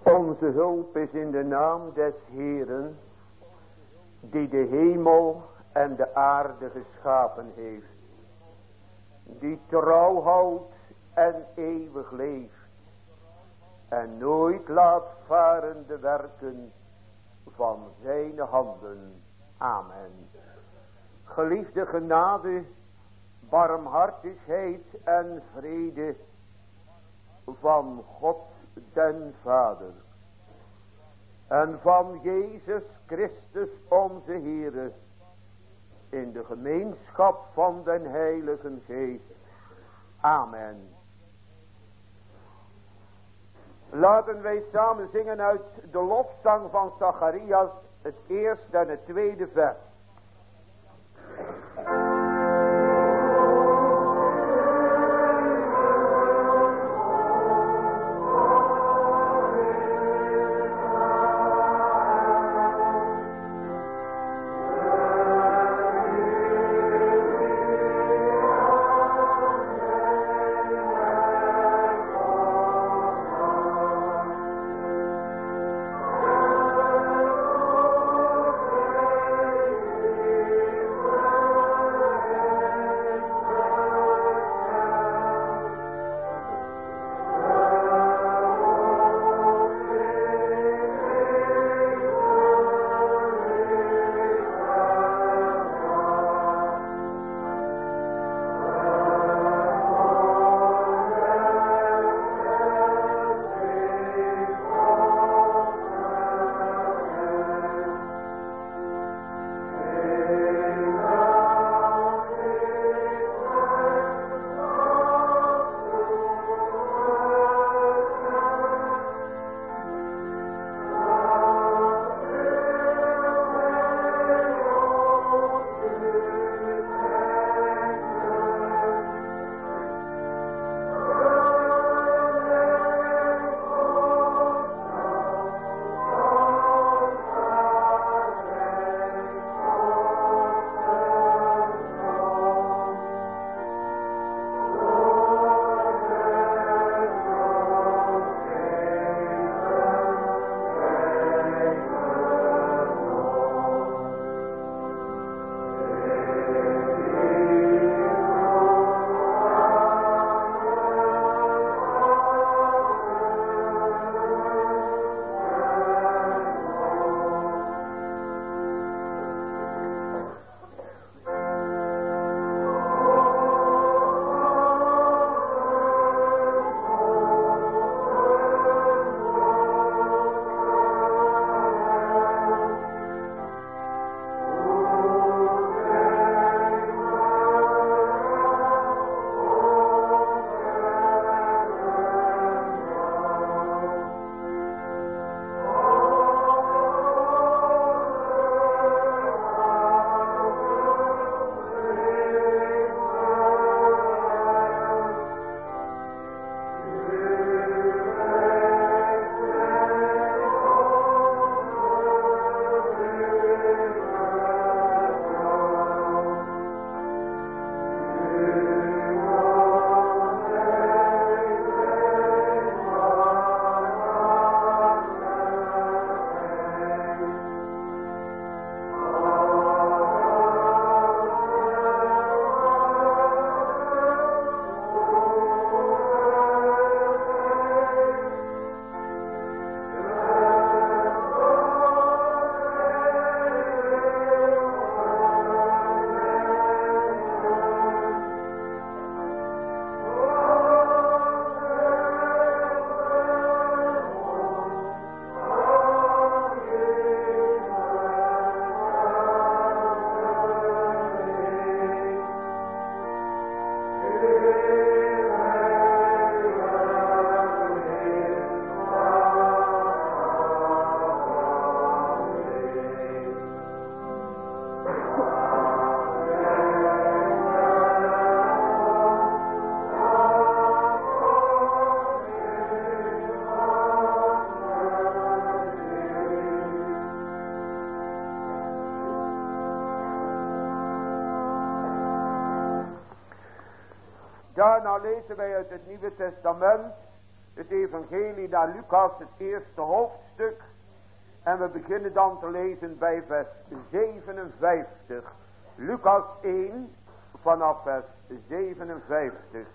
Onze hulp is in de naam des Heeren, die de hemel en de aarde geschapen heeft, die trouw houdt en eeuwig leeft, en nooit laat varen de werken van zijn handen. Amen. Geliefde genade, barmhartigheid en vrede van God den Vader en van Jezus Christus onze Heere, in de gemeenschap van den Heiligen Geest. Amen. Laten wij samen zingen uit de lofzang van Zacharias, het eerste en het tweede vers. Daarna lezen wij uit het Nieuwe Testament Het evangelie naar Lucas, het eerste hoofdstuk. En we beginnen dan te lezen bij vers 57. Lucas 1 vanaf vers 57.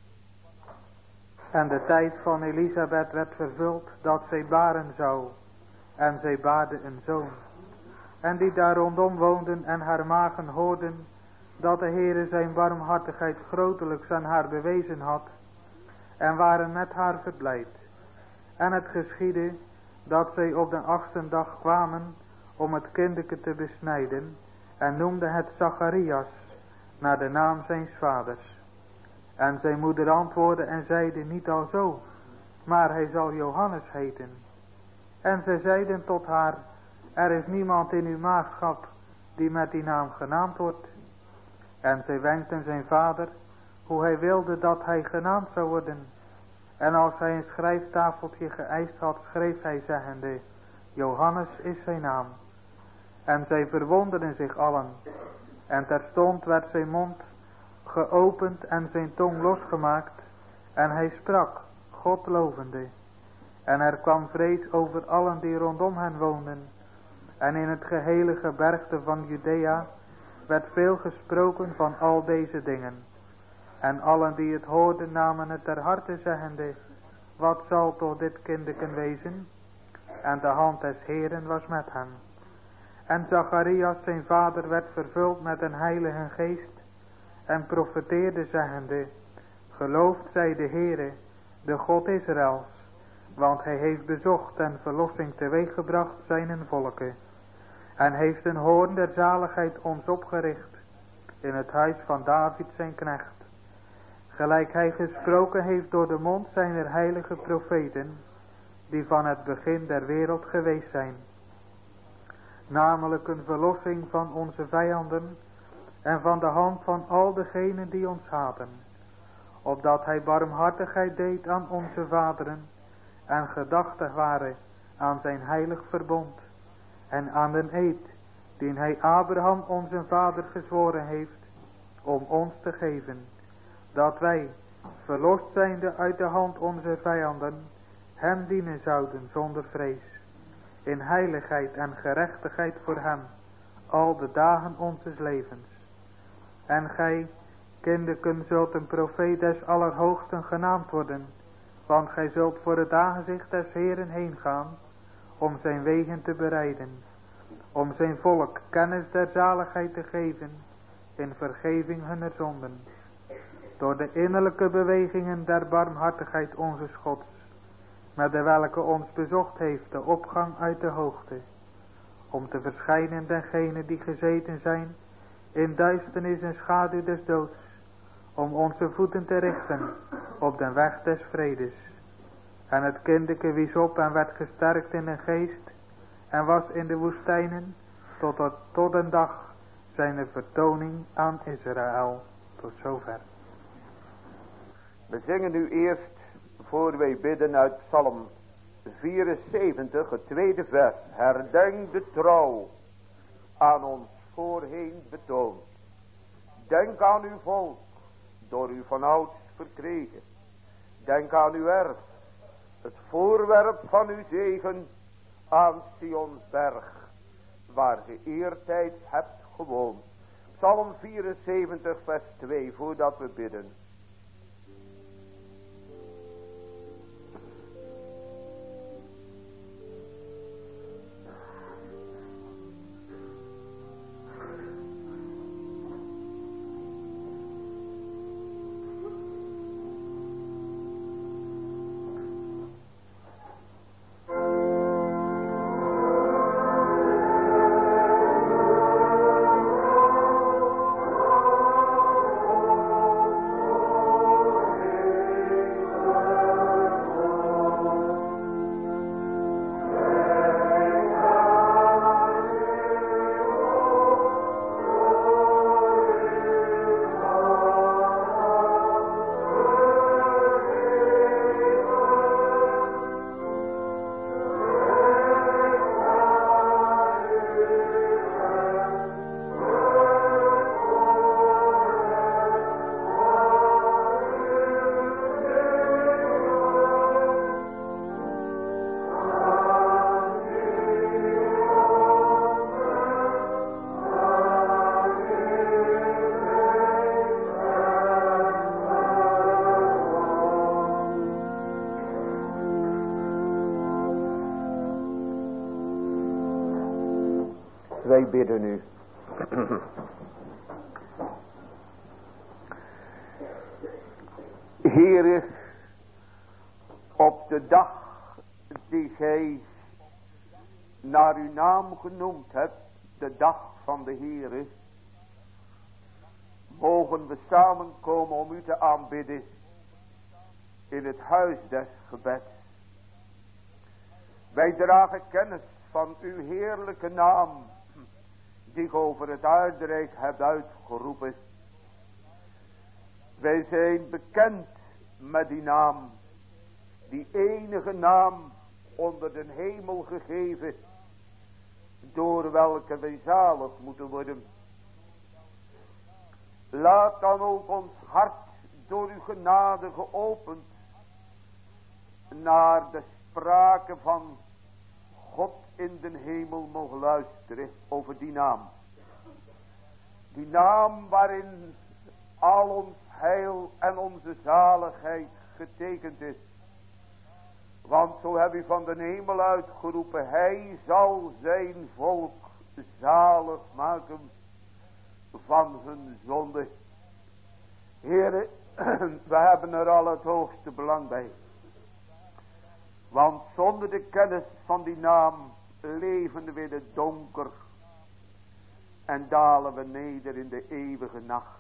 En de tijd van Elisabeth werd vervuld dat zij baren zou. En zij baarde een zoon. En die daar rondom woonden en haar magen hoorden dat de Heere zijn barmhartigheid grotelijks aan haar bewezen had. En waren met haar verblijd. En het geschiedde dat zij op de 8e dag kwamen om het kindeke te besnijden. En noemde het Zacharias naar de naam zijns vaders. En zijn moeder antwoordde en zeide niet alzo, maar hij zal Johannes heten. En zij zeiden tot haar, er is niemand in uw maagschap die met die naam genaamd wordt. En zij wenkten zijn vader hoe hij wilde dat hij genaamd zou worden. En als hij een schrijftafeltje geëist had, schreef hij zeggende, Johannes is zijn naam. En zij verwonderden zich allen. En terstond werd zijn mond geopend en zijn tong losgemaakt. En hij sprak, God lovende. En er kwam vrees over allen die rondom hen woonden. En in het gehele gebergte van Judea werd veel gesproken van al deze dingen. En allen die het hoorden namen het ter harte zeggende, wat zal toch dit kindeken wezen? En de hand des Heeren was met hem. En Zacharias zijn vader werd vervuld met een heilige geest en profeteerde zeggende, geloofd zij de Heere, de God Israëls, want hij heeft bezocht en verlossing teweeggebracht zijnen volken. En heeft een hoorn der zaligheid ons opgericht in het huis van David zijn knecht. Gelijk hij gesproken heeft door de mond zijner heilige profeten, die van het begin der wereld geweest zijn. Namelijk een verlossing van onze vijanden en van de hand van al degenen die ons haten. Opdat hij barmhartigheid deed aan onze vaderen en gedachtig waren aan zijn heilig verbond. En aan den eed, die hij Abraham onze vader gezworen heeft, om ons te geven, dat wij, verlost zijnde uit de hand onze vijanden, hem dienen zouden zonder vrees, in heiligheid en gerechtigheid voor hem, al de dagen onzes levens. En gij, kinderen, zult een profeet des Allerhoogsten genaamd worden, want gij zult voor het aangezicht des Heeren heen gaan, om zijn wegen te bereiden, om zijn volk kennis der zaligheid te geven, in vergeving hunner zonden, door de innerlijke bewegingen der barmhartigheid onzes Gods, met de welke ons bezocht heeft de opgang uit de hoogte, om te verschijnen dengenen die gezeten zijn in duisternis en schaduw des doods, om onze voeten te richten op de weg des vredes. En het kindeke wies op en werd gesterkt in de geest en was in de woestijnen tot een dag zijn vertoning aan Israël. Tot zover. We zingen nu eerst, voor wij bidden, uit Psalm 74, het tweede vers. Herdenk de trouw aan ons voorheen betoond. Denk aan uw volk, door u vanouds verkregen. Denk aan uw erf, het voorwerp van uw zegen, aan Sions berg, waar ge eertijds hebt gewoond. Psalm 74 vers 2, voordat we bidden. Wij bidden u. Heere, op de dag die gij naar uw naam genoemd hebt, de dag van de Heere, mogen we samenkomen om u te aanbidden in het huis des gebeds. Wij dragen kennis van uw heerlijke naam, die gij over het aardrijk hebt uitgeroepen. Wij zijn bekend met die naam, die enige naam onder de hemel gegeven, door welke wij zalig moeten worden. Laat dan ook ons hart door uw genade geopend naar de sprake van God in de hemel mogen luisteren over die naam. Die naam waarin al ons heil en onze zaligheid getekend is. Want zo heb u van de hemel uitgeroepen, hij zal zijn volk zalig maken van hun zonde. Heere, we hebben er al het hoogste belang bij. Want zonder de kennis van die naam leven we in het donker en dalen we neder in de eeuwige nacht.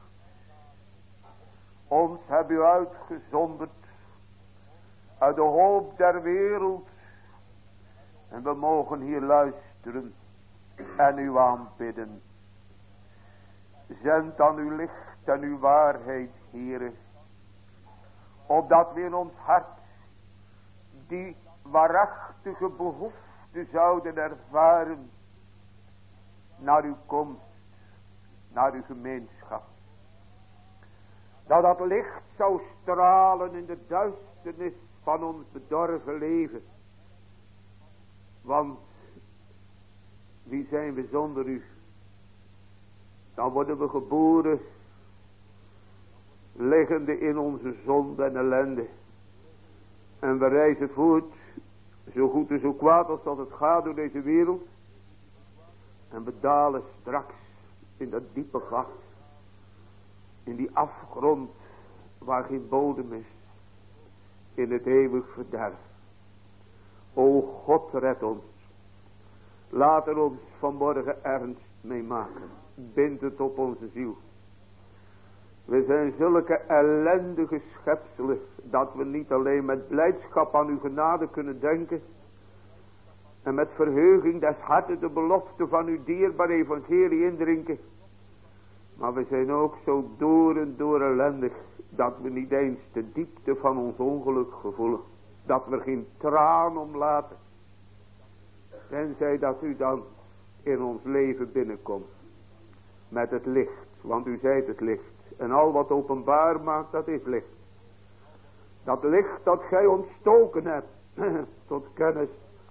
Ons hebt u uitgezonderd uit de hoop der wereld en we mogen hier luisteren en u aanbidden. Zend dan uw licht en uw waarheid, Heere, opdat we in ons hart die waarachtige behoefte zouden ervaren naar uw komst, naar uw gemeenschap. Dat dat licht zou stralen in de duisternis van ons bedorven leven. Want wie zijn we zonder u? Dan worden we geboren liggende in onze zonde en ellende. En we reizen voort, zo goed en zo kwaad als dat het gaat door deze wereld. En we dalen straks in dat diepe gat. In die afgrond waar geen bodem is. In het eeuwig verderf. O God, red ons. Laat er ons vanmorgen ernst mee maken. Bind het op onze ziel. We zijn zulke ellendige schepselen, dat we niet alleen met blijdschap aan uw genade kunnen denken, en met verheuging des harten de belofte van uw dierbaar evangelie indrinken, maar we zijn ook zo door en door ellendig, dat we niet eens de diepte van ons ongeluk gevoelen, dat we er geen traan om laten, tenzij dat u dan in ons leven binnenkomt, met het licht, want u zijt het licht. En al wat openbaar maakt, dat is licht. Dat licht dat gij ontstoken hebt, tot kennis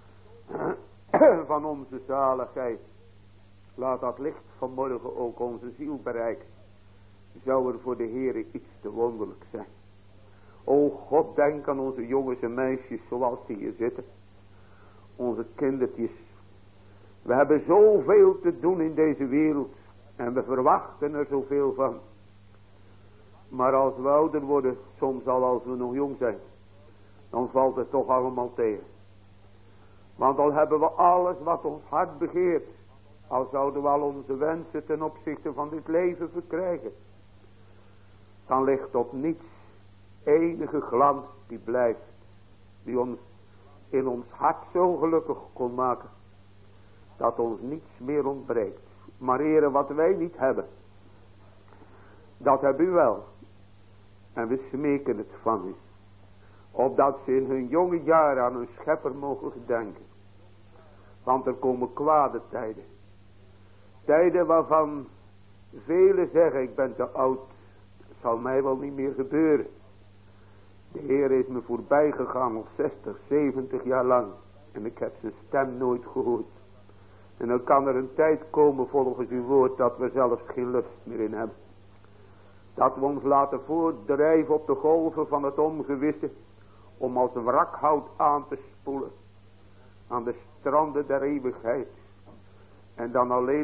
van onze zaligheid. Laat dat licht vanmorgen ook onze ziel bereiken. Zou er voor de Heere iets te wonderlijk zijn. O God, denk aan onze jongens en meisjes zoals die hier zitten. Onze kindertjes. We hebben zoveel te doen in deze wereld. En we verwachten er zoveel van. Maar als we ouder worden, soms al als we nog jong zijn, dan valt het toch allemaal tegen. Want al hebben we alles wat ons hart begeert, al zouden we al onze wensen ten opzichte van dit leven verkrijgen, dan ligt op niets enige glans die blijft, die ons in ons hart zo gelukkig kon maken, dat ons niets meer ontbreekt. Maar Heere, wat wij niet hebben, dat hebben u wel. En we smeken het van u. Opdat ze in hun jonge jaren aan hun schepper mogen gedenken. Want er komen kwade tijden. Tijden waarvan velen zeggen, ik ben te oud. Het zal mij wel niet meer gebeuren. De Heer is me voorbij gegaan al 60, 70 jaar lang. En ik heb zijn stem nooit gehoord. En dan kan er een tijd komen volgens uw woord dat we zelfs geen lust meer in hebben. Dat we ons laten voortdrijven op de golven van het ongewisse. Om als wrakhout aan te spoelen. Aan de stranden der eeuwigheid. En dan alleen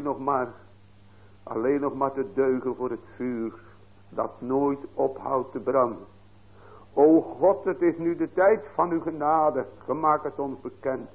nog maar te deugen voor het vuur. Dat nooit ophoudt te branden. O God, het is nu de tijd van uw genade. Ge maakt het ons bekend.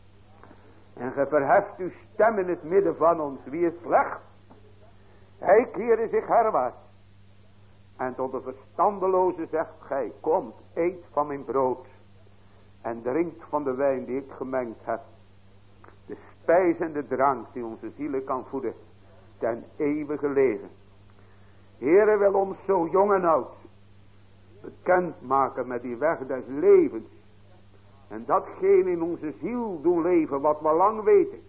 En ge verheft uw stem in het midden van ons. Wie is slecht? Hij keerde zich herwaarts. En tot de verstandeloze zegt gij, komt, eet van mijn brood. En drinkt van de wijn die ik gemengd heb. De spijs en de drank die onze zielen kan voeden. Ten eeuwige leven. Heere wil ons zo jong en oud bekend maken met die weg des levens. En datgene in onze ziel doen leven wat we lang weten.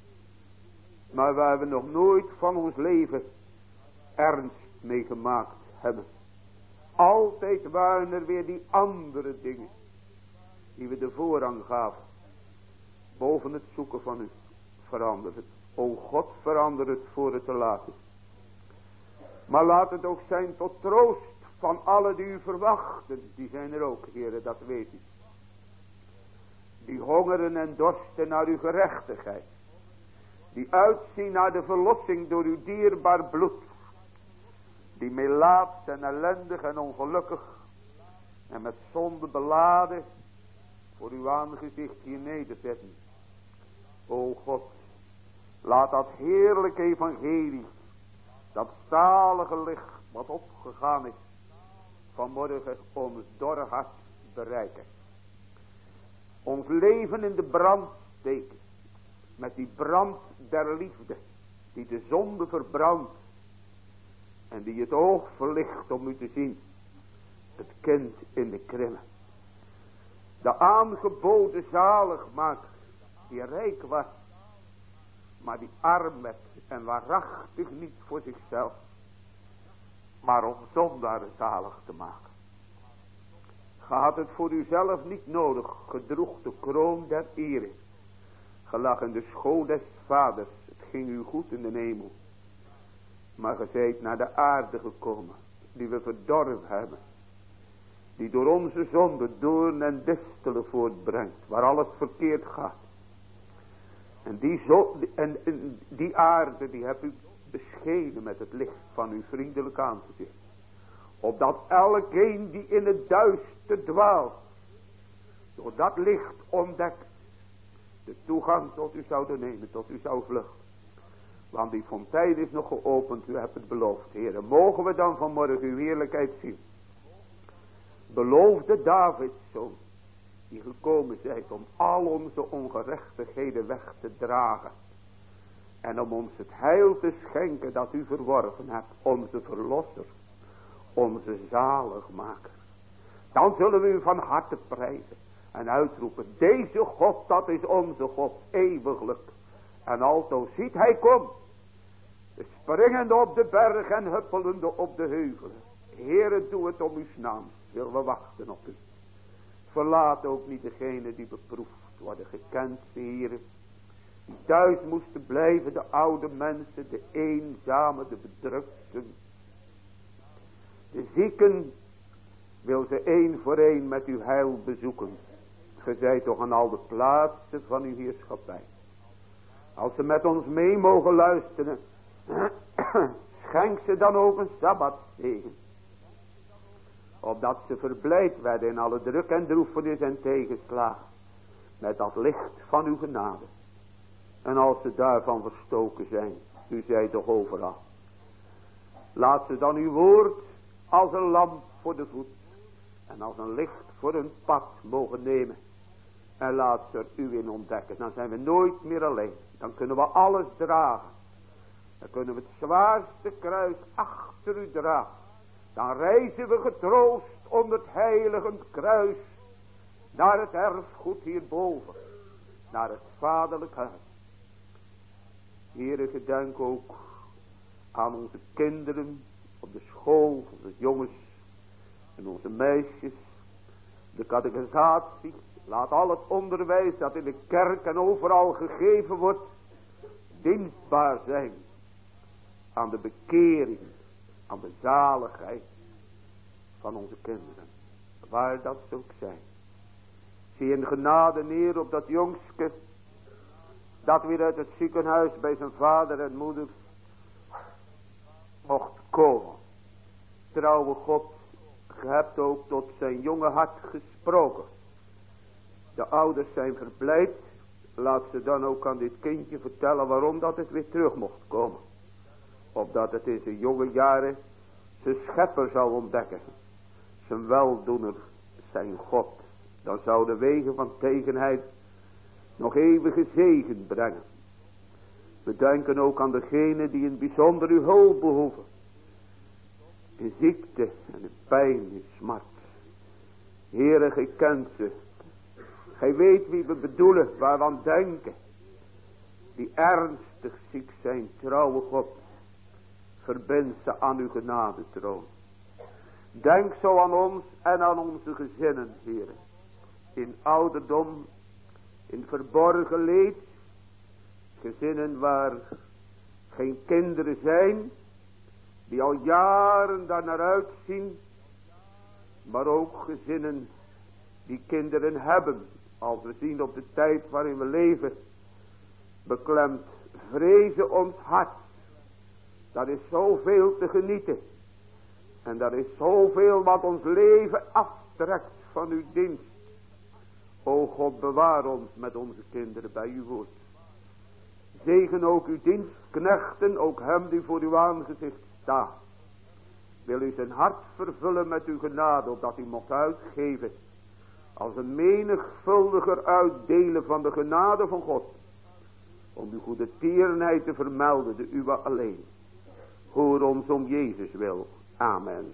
Maar waar we nog nooit van ons leven ernst mee gemaakt hebben. Altijd waren er weer die andere dingen die we de voorrang gaven. Boven het zoeken van u. Verander het. O God, verander het voor het te laat is. Maar laat het ook zijn tot troost van alle die u verwachten. Die zijn er ook, Heere, dat weet u. Die hongeren en dorsten naar uw gerechtigheid. Die uitzien naar de verlossing door uw dierbaar bloed. Die melaats en ellendig en ongelukkig en met zonde beladen voor uw aangezicht hier nederzetten. O God, laat dat heerlijke evangelie, dat zalige licht wat opgegaan is, vanmorgen ons dorre hart bereiken. Ons leven in de brand steken, met die brand der liefde, die de zonde verbrandt, en die het oog verlicht om u te zien, het kind in de krimmen. De aangeboden zaligmaker, die rijk was, maar die arm werd en waarachtig niet voor zichzelf, maar om zondaren zalig te maken. Ge had het voor uzelf niet nodig, gedroeg de kroon der ere. Ge lag in de schoot des vaders, het ging u goed in de hemel. Maar ge zijt naar de aarde gekomen, die we verdorven hebben. Die door onze zonde doorn en distelen voortbrengt, waar alles verkeerd gaat. En die aarde, die hebt u beschenen met het licht van uw vriendelijk aangezicht. Opdat elkeen die in het duister dwaalt, door dat licht ontdekt, de toegang tot u zouden nemen, tot u zou vluchten. Want die fontein is nog geopend, u hebt het beloofd. Heere, mogen we dan vanmorgen uw heerlijkheid zien. Beloofde Davids zoon, die gekomen zijt om al onze ongerechtigheden weg te dragen. En om ons het heil te schenken dat u verworven hebt, onze verlosser, onze zaligmaker. Dan zullen we u van harte prijzen en uitroepen, deze God, dat is onze God, eeuwiglijk. En alzo ziet hij komt, springende op de berg en huppelende op de heuvelen. Heere, doe het om uw naam, willen we wachten op u. Verlaat ook niet degene die beproefd worden gekend, Heere. Die thuis moesten blijven, de oude mensen, de eenzame, de bedrukten. De zieken wil ze één voor één met uw heil bezoeken. Ge zijt toch aan al de plaatsen van uw heerschappij. Als ze met ons mee mogen luisteren, schenk ze dan ook een sabbatzegen. Opdat ze verblijd werden in alle druk en droefenis en tegenslagen. Met dat licht van uw genade. En als ze daarvan verstoken zijn, u zijt toch overal. Laat ze dan uw woord als een lamp voor de voet. En als een licht voor hun pad mogen nemen. En laat ze er u in ontdekken. Dan zijn we nooit meer alleen. Dan kunnen we alles dragen. Dan kunnen we het zwaarste kruis achter u dragen. Dan reizen we getroost onder het heiligend kruis. Naar het erfgoed hierboven. Naar het vaderlijk huis. Heere, gedenk ook aan onze kinderen. Op de school, onze jongens. En onze meisjes. De catechisatie. Laat al het onderwijs dat in de kerk en overal gegeven wordt, dienstbaar zijn aan de bekering, aan de zaligheid van onze kinderen. Waar dat ze ook zijn. Zie in genade neer op dat jongske dat weer uit het ziekenhuis bij zijn vader en moeder mocht komen. Trouwe God, ge hebt ook tot zijn jonge hart gesproken. De ouders zijn verblijd. Laat ze dan ook aan dit kindje vertellen waarom dat het weer terug mocht komen. Opdat het in zijn jonge jaren zijn schepper zou ontdekken. Zijn weldoener, zijn God. Dan zou de wegen van tegenheid nog eeuwige zegen brengen. We denken ook aan degenen die in bijzonder uw hulp behoeven. In ziekte en in pijn, in smart. Heere, gij kent ze. Gij weet wie we bedoelen, waar we aan denken. Die ernstig ziek zijn, trouwe God. Verbind ze aan uw genadetroon. Denk zo aan ons en aan onze gezinnen, Heere. In ouderdom, in verborgen leed. Gezinnen waar geen kinderen zijn. Die al jaren daar naar uitzien. Maar ook gezinnen die kinderen hebben. Als we zien op de tijd waarin we leven. Beklemt vrezen ons hart. Daar is zoveel te genieten. En daar is zoveel wat ons leven aftrekt van uw dienst. O God, bewaar ons met onze kinderen bij uw woord. Zegen ook uw dienstknechten, ook hem die voor uw aangezicht staat. Wil u zijn hart vervullen met uw genade, opdat u mocht uitgeven. Als een menigvuldiger uitdelen van de genade van God. Om uw goede tierenheid te vermelden, de uwe alleen. Hoor ons om Jezus wil. Amen.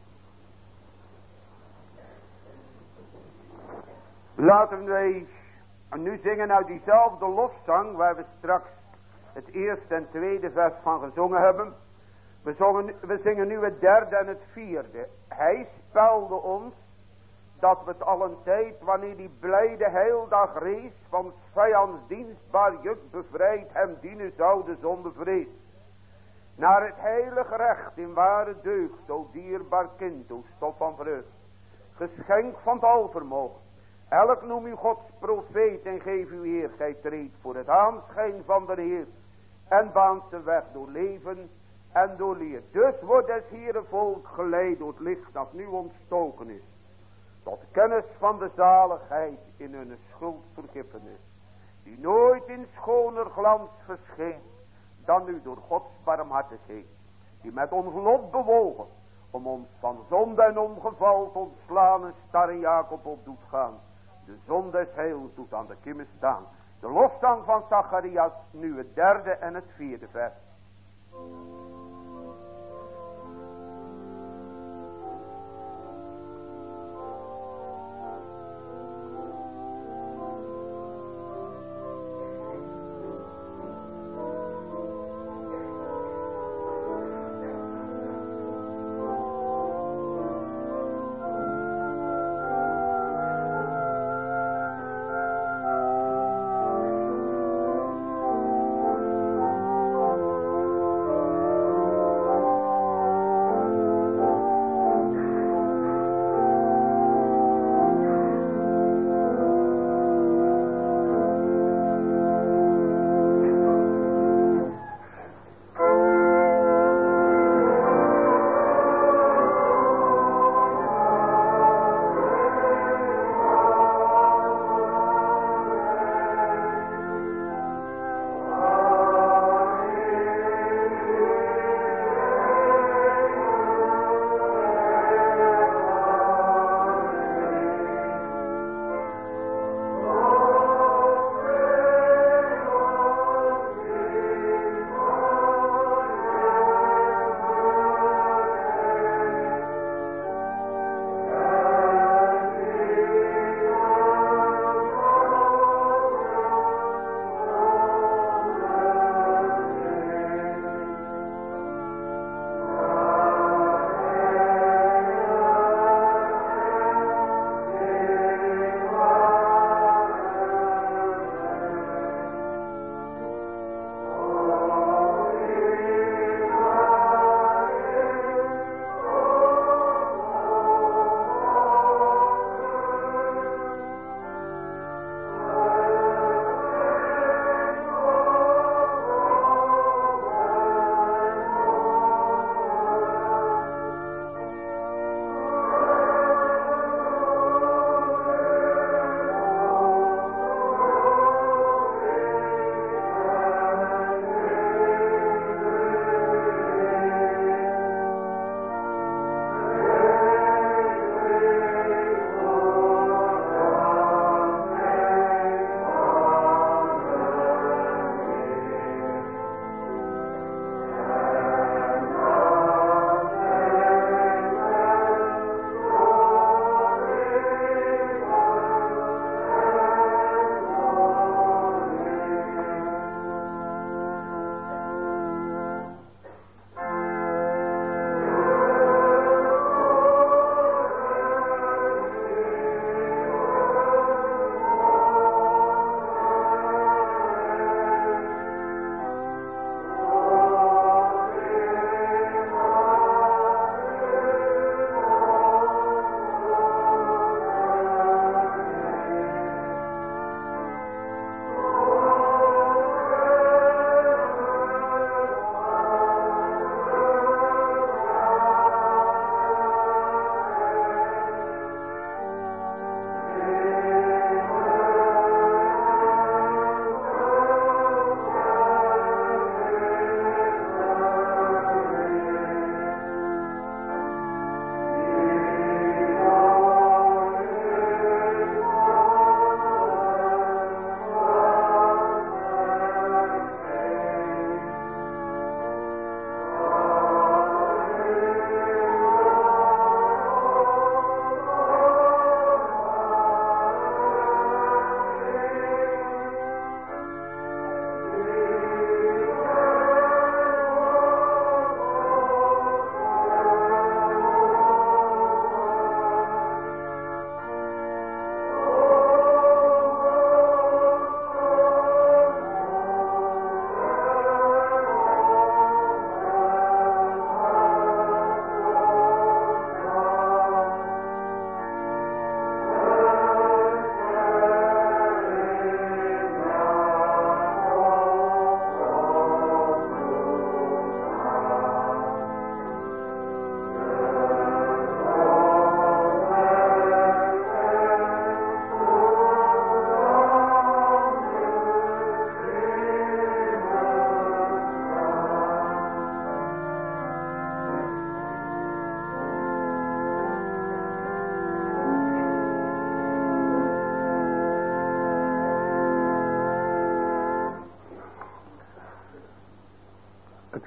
Laten wij nu zingen uit diezelfde lofzang waar we straks het eerste en tweede vers van gezongen hebben. We zingen nu het derde en het vierde. Hij spelde ons dat we het allen tijd, wanneer die blijde heildag rees, van vijands dienstbaar juk bevrijd hem dienen zouden zonder vrees. Naar het heilige recht in ware deugd, o dierbaar kind, o stof van vreugd. Geschenk van het alvermogen. Elk noem u Gods profeet en geef uw Heer. Gij treedt voor het aanschijn van de Heer. En baant de weg door leven en door leer. Dus wordt des Heeren volk geleid door het licht dat nu ontstoken is. Tot kennis van de zaligheid in hun schuldvergiffenis. Die nooit in schoner glans verscheen dan nu door Gods barmhartigheid. Die met ons lot bewogen om ons van zonde en ongeval te ontslaan en starre Jacob op doet gaan. De zon des heils doet aan de kimmen staan. De lofzang van Zacharias, nu het derde en het vierde vers.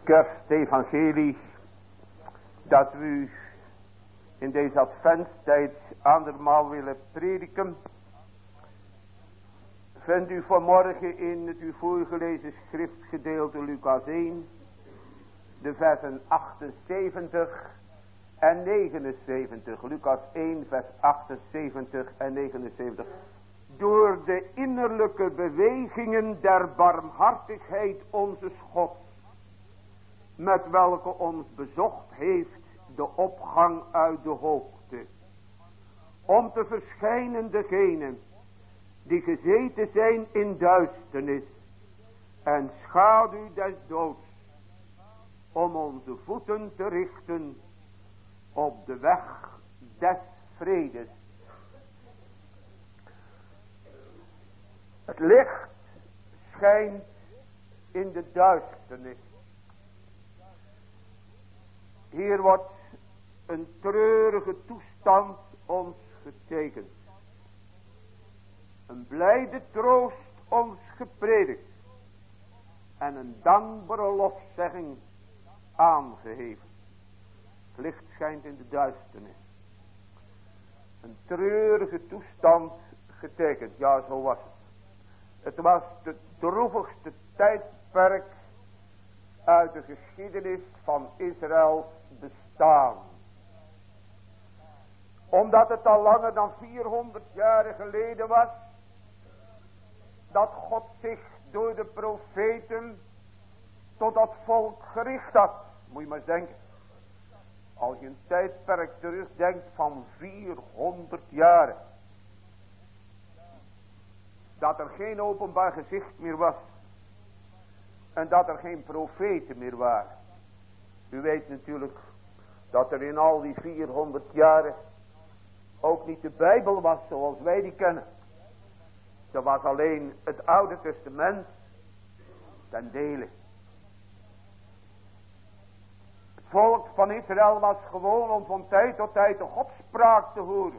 kerstevangelie dat we u in deze adventstijd andermaal willen prediken, vindt u vanmorgen in het u voorgelezen schriftgedeelte Lucas 1, de versen 78 en 79. Lucas 1 vers 78 en 79. Door de innerlijke bewegingen der barmhartigheid onze Gods, met welke ons bezocht heeft de opgang uit de hoogte, om te verschijnen degenen die gezeten zijn in duisternis en schaduw des doods, om onze voeten te richten op de weg des vredes. Het licht schijnt in de duisternis. Hier wordt een treurige toestand ons getekend. Een blijde troost ons gepredikt. En een dankbare lofzegging aangeheven. Het licht schijnt in de duisternis. Een treurige toestand getekend. Ja, zo was het. Het was het droevigste tijdperk uit de geschiedenis van Israëls bestaan. Omdat het al langer dan 400 jaar geleden was dat God zich door de profeten tot dat volk gericht had. Moet je maar eens denken. Als je een tijdperk terugdenkt van 400 jaar. Dat er geen openbaar gezicht meer was. En dat er geen profeten meer waren. U weet natuurlijk dat er in al die 400 jaren ook niet de Bijbel was zoals wij die kennen. Er was alleen het Oude Testament ten dele. Het volk van Israël was gewoon om van tijd tot tijd de Godspraak te horen.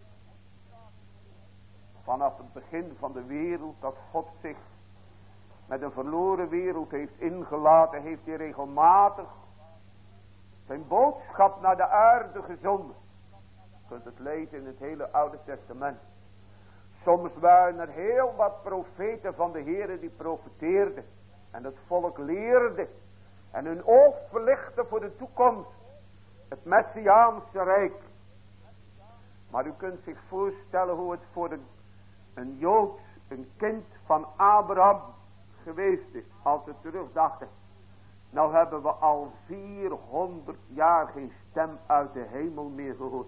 Vanaf het begin van de wereld dat God zich met een verloren wereld heeft ingelaten, heeft hij regelmatig zijn boodschap naar de aarde gezonden. Je kunt het lezen in het hele Oude Testament. Soms waren er heel wat profeten van de Heere die profeteerden. En het volk leerde. En hun oog verlichtte voor de toekomst. Het Messiaanse Rijk. Maar u kunt zich voorstellen hoe het voor een Jood, een kind van Abraham geweest is. Als we terugdachten. Nou hebben we al 400 jaar geen stem uit de hemel meer gehoord.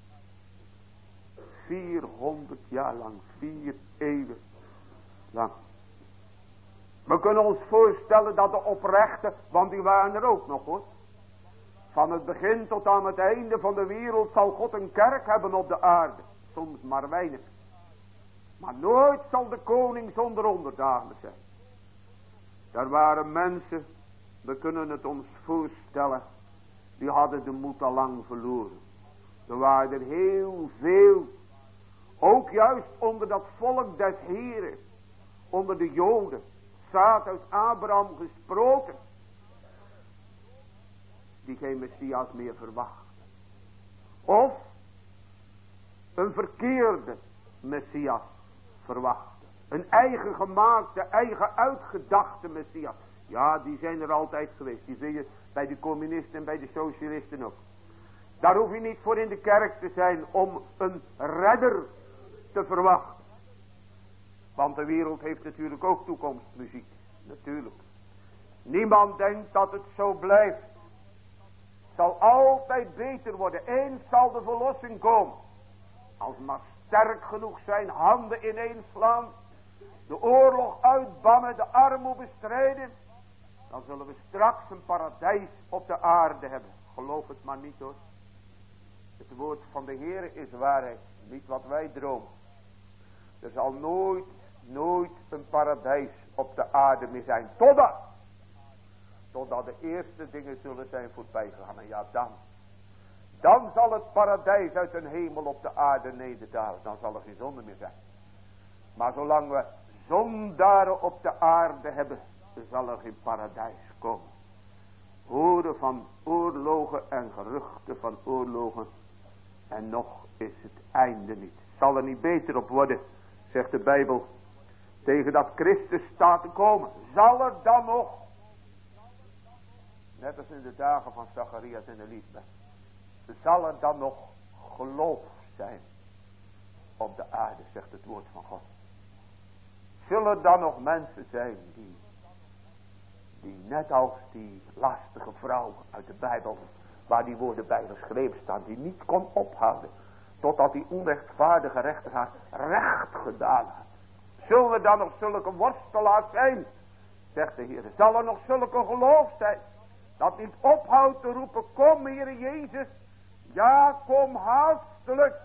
400 jaar lang. 4 eeuwen lang. We kunnen ons voorstellen dat de oprechten, want die waren er ook nog hoor. Van het begin tot aan het einde van de wereld zal God een kerk hebben op de aarde. Soms maar weinig. Maar nooit zal de koning zonder onderdanen zijn. Er waren mensen, we kunnen het ons voorstellen, die hadden de moed al lang verloren. Er waren er heel veel, ook juist onder dat volk des Heren, onder de Joden, zaad uit Abraham gesproken, die geen Messias meer verwacht. Of een verkeerde Messias verwacht. Een eigen gemaakte, eigen uitgedachte Messias. Ja, die zijn er altijd geweest. Die zie je bij de communisten en bij de socialisten ook. Daar hoef je niet voor in de kerk te zijn om een redder te verwachten. Want de wereld heeft natuurlijk ook toekomstmuziek. Natuurlijk. Niemand denkt dat het zo blijft. Het zal altijd beter worden. Eens zal de verlossing komen. Als we maar sterk genoeg zijn, handen ineens slaan, de oorlog uitbannen, de armoede bestrijden, dan zullen we straks een paradijs op de aarde hebben. Geloof het maar niet hoor. Het woord van de Heer is waarheid, niet wat wij dromen. Er zal nooit een paradijs op de aarde meer zijn. Totdat de eerste dingen zullen zijn voorbij gegaan. En ja, dan zal het paradijs uit een hemel op de aarde nederdalen. Dan zal er geen zonde meer zijn. Maar zolang we zondaren op de aarde hebben, zal er geen paradijs komen. horen van oorlogen en geruchten van oorlogen. En nog is het einde niet. Zal er niet beter op worden, zegt de Bijbel. Tegen dat Christus staat te komen. Zal er dan nog, net als in de dagen van Zacharias en Elisabeth, zal er dan nog geloof zijn op de aarde, zegt het woord van God. Zullen er dan nog mensen zijn die net als die lastige vrouw uit de Bijbel, waar die woorden bij geschreven staan, die niet kon ophouden totdat die onrechtvaardige rechter haar recht gedaan had. Zullen er dan nog zulke worstelaars zijn, zegt de Heer. Zal er nog zulke geloof zijn, dat niet ophoudt te roepen, kom Heere Jezus, ja kom haastelijk.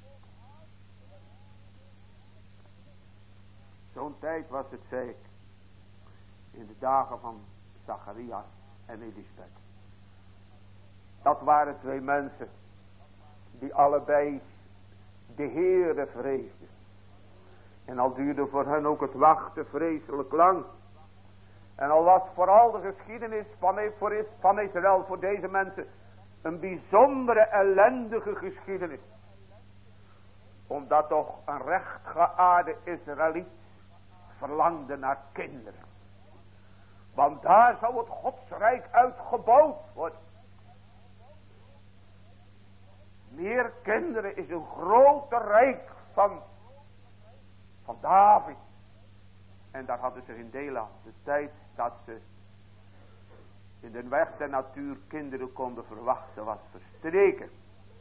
Zo'n tijd was het, zei ik, in de dagen van Zacharias en Elisabeth. Dat waren twee mensen die allebei de Heere vreesden. En al duurde voor hen ook het wachten vreselijk lang. En al was vooral de geschiedenis van Israël voor deze mensen een bijzondere ellendige geschiedenis. Omdat toch een rechtgeaarde Israëliet verlangde naar kinderen. Want daar zou het Godsrijk uitgebouwd worden. Meer kinderen is een groter rijk van David. En daar hadden ze geen deel aan. De tijd dat ze in de weg der natuur kinderen konden verwachten was verstreken.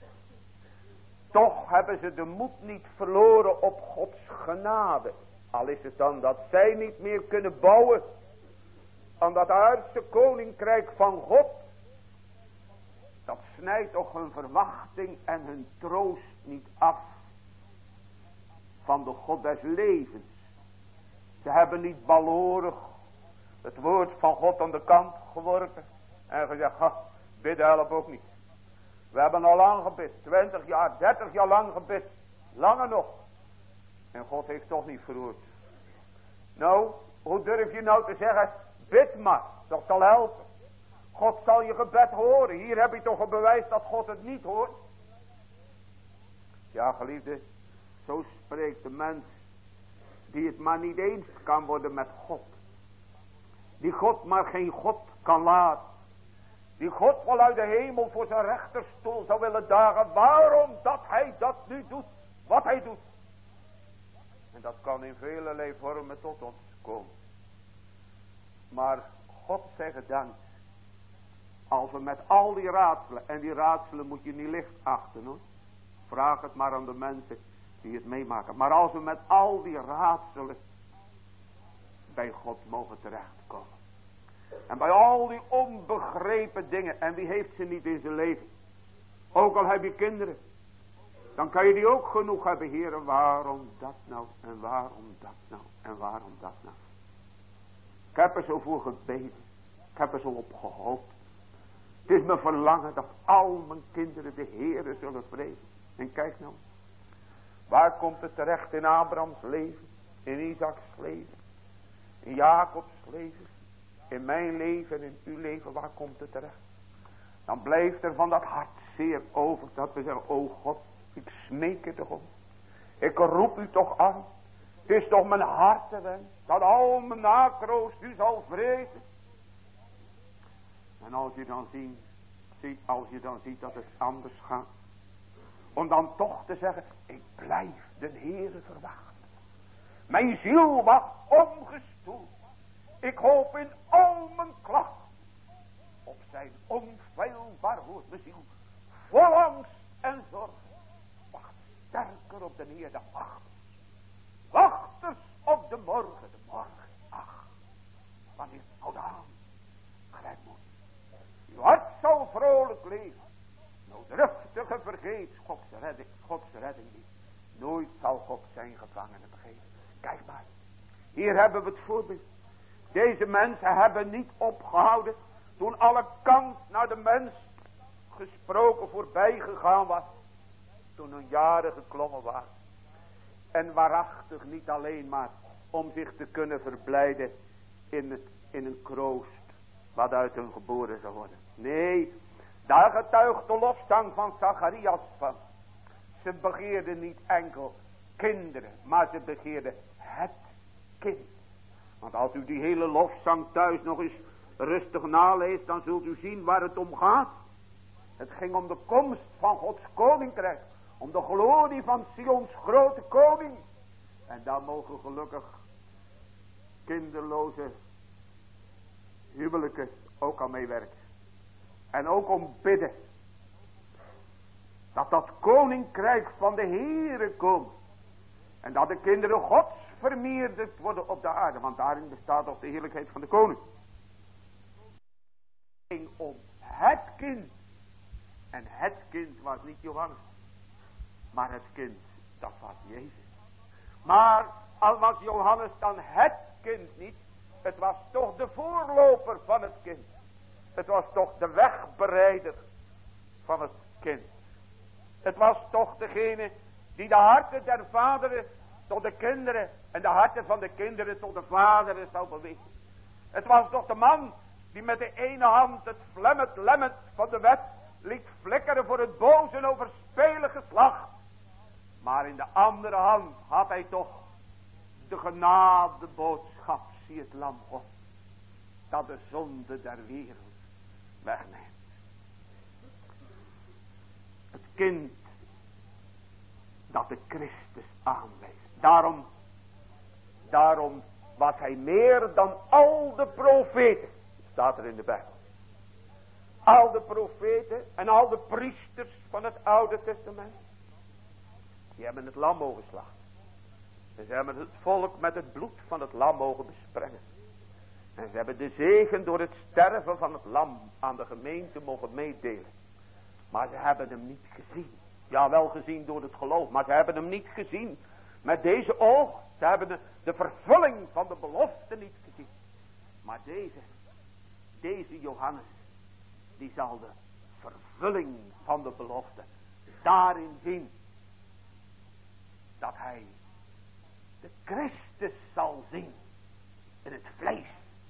Toch hebben ze de moed niet verloren op Gods genade. Al is het dan dat zij niet meer kunnen bouwen aan dat aardse koninkrijk van God. Dat snijdt toch hun verwachting en hun troost niet af van de God des levens. Ze hebben niet balorig het woord van God aan de kant geworpen en gezegd, bidden helpt ook niet. We hebben al lang gebid, 20 jaar, 30 jaar lang gebid, langer nog. En God heeft toch niet verhoord. Nou, hoe durf je nou te zeggen, bid maar, dat zal helpen. God zal je gebed horen. Hier heb je toch een bewijs dat God het niet hoort. Ja, geliefde, zo spreekt de mens die het maar niet eens kan worden met God. Die God maar geen God kan laten. Die God wel uit de hemel voor zijn rechterstoel zou willen dagen. Waarom dat hij dat nu doet, wat hij doet. En dat kan in vele vormen tot ons komen. Maar God zij gedankt. Als we met al die raadselen, en die raadselen moet je niet licht achten hoor. Vraag het maar aan de mensen die het meemaken. Maar als we met al die raadselen bij God mogen terechtkomen. En bij al die onbegrepen dingen. En wie heeft ze niet in zijn leven? Ook al heb je kinderen. Dan kan je die ook genoeg hebben. Heer, en waarom dat nou? En waarom dat nou? En waarom dat nou? Ik heb er zo voor gebeden. Ik heb er zo op gehoopt. Het is mijn verlangen dat al mijn kinderen de Heere zullen vrezen. En kijk nou. Waar komt het terecht in Abrahams leven? In Isaaks leven? In Jacobs leven? In mijn leven en in uw leven, waar komt het terecht? Dan blijft er van dat hart zeer over dat we zeggen, o God, ik smeek je toch om. Ik roep u toch aan. Het is toch mijn hartewens dat al mijn nakroost u zal vrezen. En als je dan ziet dat het anders gaat. Om dan toch te zeggen, ik blijf de Heere verwachten. Mijn ziel wacht ongestoeld. Ik hoop in al mijn klacht op zijn onfeilbaar woord. Mijn ziel vol angst en zorg wacht sterker op de Heer dan wachters. Wachters op de morgen. Ach, wanneer nou dan gered moet. Uw hart zal vrolijk leven. Nou driftige vergeet Gods redding niet. Nooit zal God zijn gevangenen vergeten. Kijk maar. Hier hebben we het voorbeeld. Deze mensen hebben niet opgehouden toen alle kant naar de mens gesproken voorbij gegaan was. Toen hun jaren geklommen waren. En waarachtig niet alleen maar om zich te kunnen verblijden in een kroost wat uit hun geboren zou worden. Nee, daar getuigt de lofzang van Zacharias van. Ze begeerden niet enkel kinderen, maar ze begeerden het kind. Want als u die hele lofzang thuis nog eens rustig naleest, dan zult u zien waar het om gaat. Het ging om de komst van Gods koninkrijk. Om de glorie van Sions grote koning. En daar mogen gelukkig kinderloze huwelijken ook aan meewerken. En ook om bidden. Dat dat koninkrijk van de Heere komt. En dat de kinderen Gods vermeerderd worden op de aarde. Want daarin bestaat ook de heerlijkheid van de koning. Het ging om het kind. En het kind was niet Johannes. Maar het kind, dat was Jezus. Maar al was Johannes dan het kind niet. Het was toch de voorloper van het kind. Het was toch de wegbereider van het kind. Het was toch degene die de harten der vaderen tot de kinderen en de harten van de kinderen tot de vaderen zou bewegen. Het was toch de man die met de ene hand het lemmet van de wet liet flikkeren voor het boze en overspelige geslacht. Maar in de andere hand had hij toch de genadeboodschap, zie het lam God, dat de zonde der wereld wegneemt. Het kind dat de Christus aanwijst. Daarom was hij meer dan al de profeten, staat er in de Bijbel. Al de profeten en al de priesters van het Oude Testament. Die hebben het lam mogen slachten. En ze hebben het volk met het bloed van het lam mogen besprengen. En ze hebben de zegen door het sterven van het lam aan de gemeente mogen meedelen. Maar ze hebben hem niet gezien. Ja, wel gezien door het geloof, maar ze hebben hem niet gezien met deze oog. Ze hebben de vervulling van de belofte niet gezien. Maar deze Johannes, die zal de vervulling van de belofte daarin zien. Dat hij de Christus zal zien in het vlees.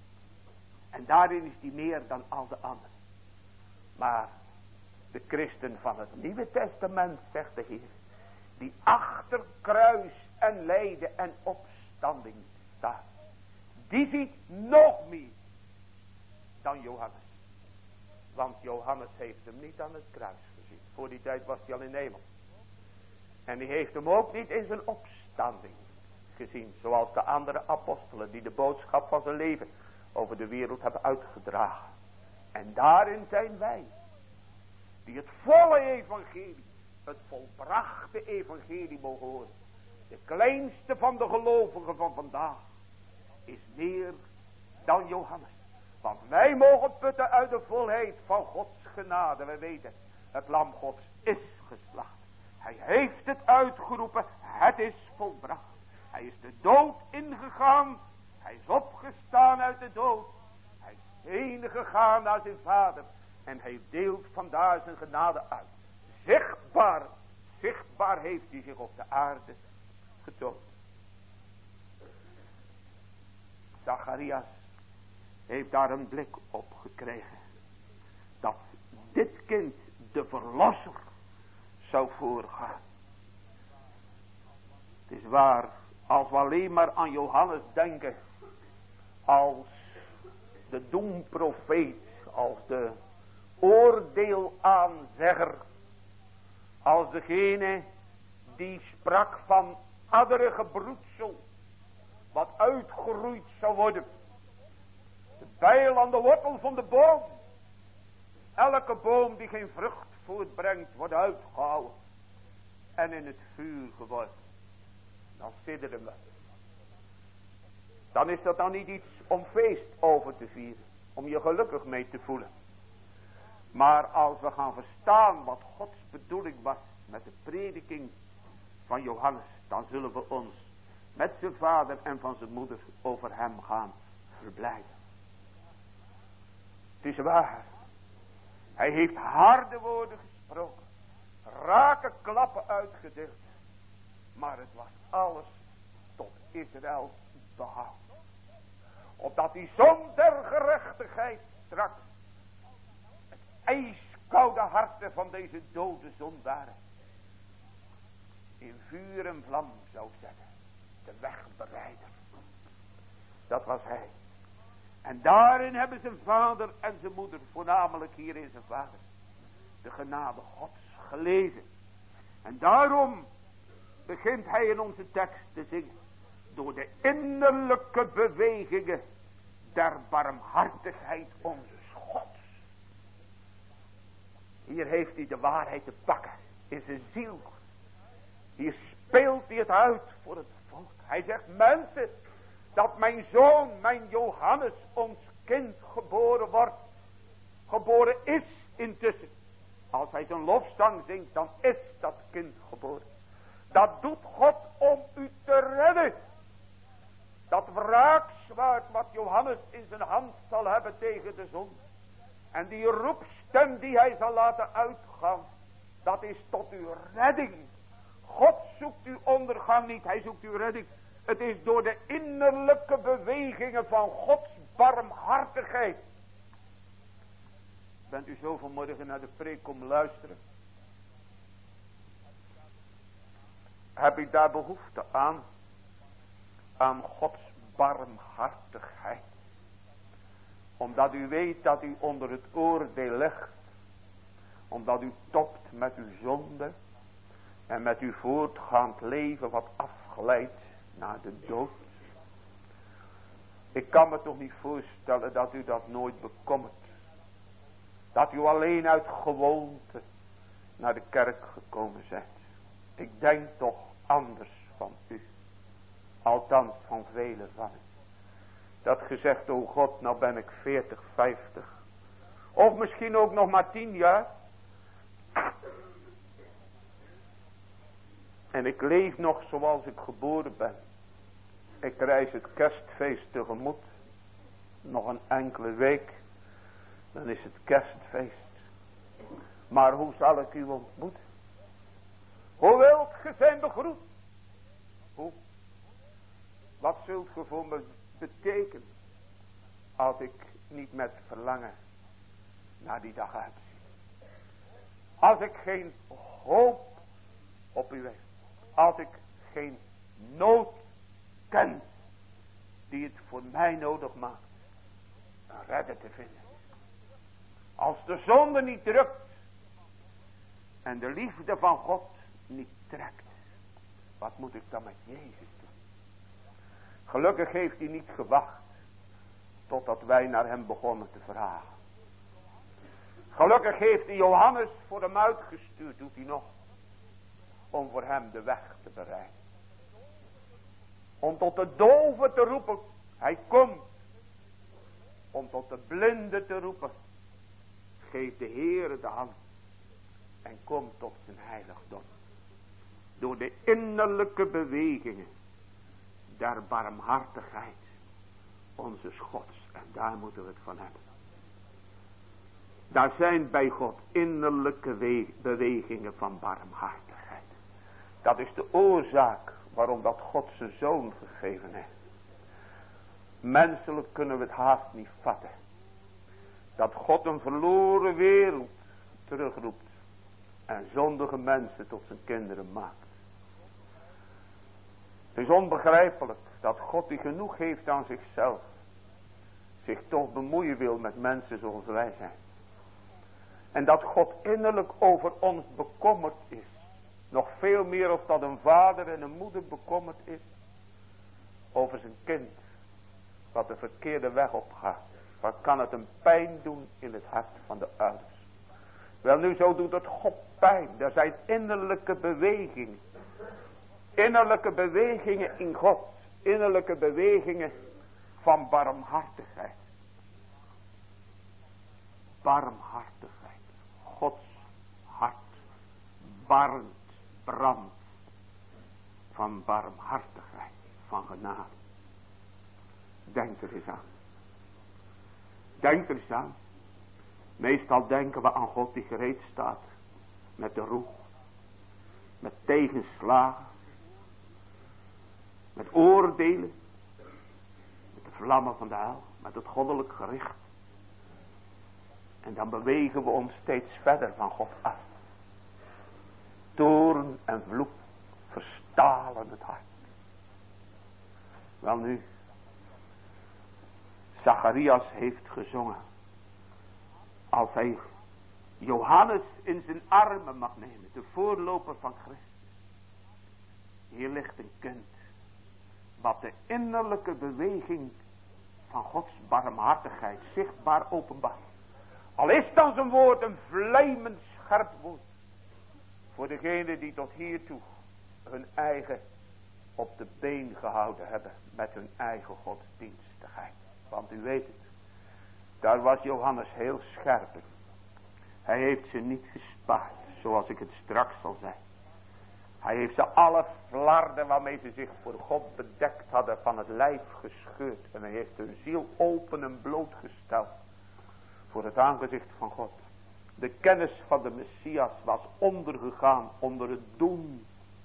En daarin is hij meer dan al de anderen. Maar de christen van het Nieuwe Testament, zegt de Heer, die achter kruis en lijden en opstanding staat, die ziet nog meer dan Johannes. Want Johannes heeft hem niet aan het kruis gezien. Voor die tijd was hij al in de hemel. En hij heeft hem ook niet in zijn opstanding gezien. Zoals de andere apostelen die de boodschap van zijn leven over de wereld hebben uitgedragen. En daarin zijn wij. Die het volle evangelie, het volbrachte evangelie mogen horen. De kleinste van de gelovigen van vandaag is meer dan Johannes. Want wij mogen putten uit de volheid van Gods genade. We weten, het lam Gods is geslacht. Hij heeft het uitgeroepen, het is volbracht. Hij is de dood ingegaan, hij is opgestaan uit de dood. Hij is heen gegaan naar zijn vader. En hij deelt vandaar zijn genade uit. Zichtbaar heeft hij zich op de aarde getoond. Zacharias heeft daar een blik op gekregen. Dat dit kind de verlosser zou voorgaan. Het is waar, als we alleen maar aan Johannes denken. Als de doemprofeet, als de oordeelaanzegger, als degene die sprak van adderige broedsel, wat uitgeroeid zou worden. De bijl aan de wortel van de boom. Elke boom die geen vrucht voortbrengt, wordt uitgehouden en in het vuur geworpen. Dan sidderen we. Dan is dat dan niet iets om feest over te vieren, om je gelukkig mee te voelen. Maar als we gaan verstaan wat Gods bedoeling was met de prediking van Johannes, dan zullen we ons met zijn vader en van zijn moeder over hem gaan verblijden. Het is waar. Hij heeft harde woorden gesproken. Rake klappen uitgedeeld. Maar het was alles tot Israëls behoud. Opdat Dat die zon der gerechtigheid straks het ijskoude harten van deze dode zondaren in vuur en vlam zou zetten. De wegbereider. Dat was hij. En daarin hebben zijn vader en zijn moeder, voornamelijk hier in zijn vader, de genade Gods gelezen. En daarom begint hij in onze tekst te zingen. Door de innerlijke bewegingen der barmhartigheid onze Gods. Hier heeft hij de waarheid te pakken in zijn ziel. Hier speelt hij het uit voor het volk. Hij zegt, mensen, dat mijn zoon, mijn Johannes, ons kind geboren wordt. Geboren is intussen. Als hij zijn lofzang zingt, dan is dat kind geboren. Dat doet God om u te redden. Dat wraakzwaard wat Johannes in zijn hand zal hebben tegen de zon. En die roepstem die hij zal laten uitgaan. Dat is tot uw redding. God zoekt uw ondergang niet, hij zoekt uw redding. Het is door de innerlijke bewegingen van Gods barmhartigheid. Bent u zo vanmorgen naar de preek komen luisteren? Heb ik daar behoefte aan? Aan Gods barmhartigheid. Omdat u weet dat u onder het oordeel ligt. Omdat u topt met uw zonde. En met uw voortgaand leven wat afgeleid naar de dood. Ik kan me toch niet voorstellen dat u dat nooit bekommert. Dat u alleen uit gewoonte naar de kerk gekomen bent. Ik denk toch anders van u. Althans van velen van u. Dat gezegd, o God, nou ben ik 40, 50. Of misschien ook nog maar 10 jaar. En ik leef nog zoals ik geboren ben. Ik reis het kerstfeest tegemoet. Nog een enkele week. Dan is het kerstfeest. Maar hoe zal ik u ontmoeten? Hoe wilt ge zijn begroet? Hoe? Wat zult ge voor me betekenen? Als ik niet met verlangen naar die dag uitzie. Als ik geen hoop op u heb. Als ik geen nood ken die het voor mij nodig maakt een redder te vinden. Als de zonde niet drukt en de liefde van God niet trekt. Wat moet ik dan met Jezus doen? Gelukkig heeft hij niet gewacht totdat wij naar hem begonnen te vragen. Gelukkig heeft hij Johannes voor hem uitgestuurd, doet hij nog. Om voor hem de weg te bereiden. Om tot de dove te roepen. Hij komt. Om tot de blinde te roepen. Geef de Heere de hand. En kom tot zijn heiligdom. Door de innerlijke bewegingen. Der barmhartigheid. Onze Gods. En daar moeten we het van hebben. Daar zijn bij God innerlijke bewegingen van barmhartigheid. Dat is de oorzaak waarom dat God zijn zoon gegeven heeft. Menselijk kunnen we het haast niet vatten. Dat God een verloren wereld terugroept. En zondige mensen tot zijn kinderen maakt. Het is onbegrijpelijk dat God die genoeg heeft aan zichzelf. Zich toch bemoeien wil met mensen zoals wij zijn. En dat God innerlijk over ons bekommerd is. Nog veel meer of dat een vader en een moeder bekommerd is. Over zijn kind. Wat de verkeerde weg opgaat. Wat kan het een pijn doen in het hart van de ouders. Wel nu, zo doet het God pijn. Er zijn innerlijke bewegingen. Innerlijke bewegingen in God. Innerlijke bewegingen van barmhartigheid. Barmhartigheid. Gods hart barnt, brandt van barmhartigheid, van genade. Denk er eens aan. Denk er eens aan. Meestal denken we aan God die gereed staat met de roe, met tegenslagen, met oordelen, met de vlammen van de hel. Met het goddelijk gericht. En dan bewegen we ons steeds verder van God af. Toorn en vloek verstalen het hart. Welnu, Zacharias heeft gezongen. Als hij Johannes in zijn armen mag nemen. De voorloper van Christus. Hier ligt een kind. Wat de innerlijke beweging van Gods barmhartigheid zichtbaar openbaar. Al is dan zijn woord een vlijmend scherp woord. Voor degenen die tot hiertoe hun eigen op de been gehouden hebben. Met hun eigen godsdienstigheid. Want u weet het. Daar was Johannes heel scherp in. Hij heeft ze niet gespaard. Zoals ik het straks zal zeggen. Hij heeft ze alle flarden waarmee ze zich voor God bedekt hadden van het lijf gescheurd. En hij heeft hun ziel open en blootgesteld. Voor het aangezicht van God. De kennis van de Messias was ondergegaan onder het doen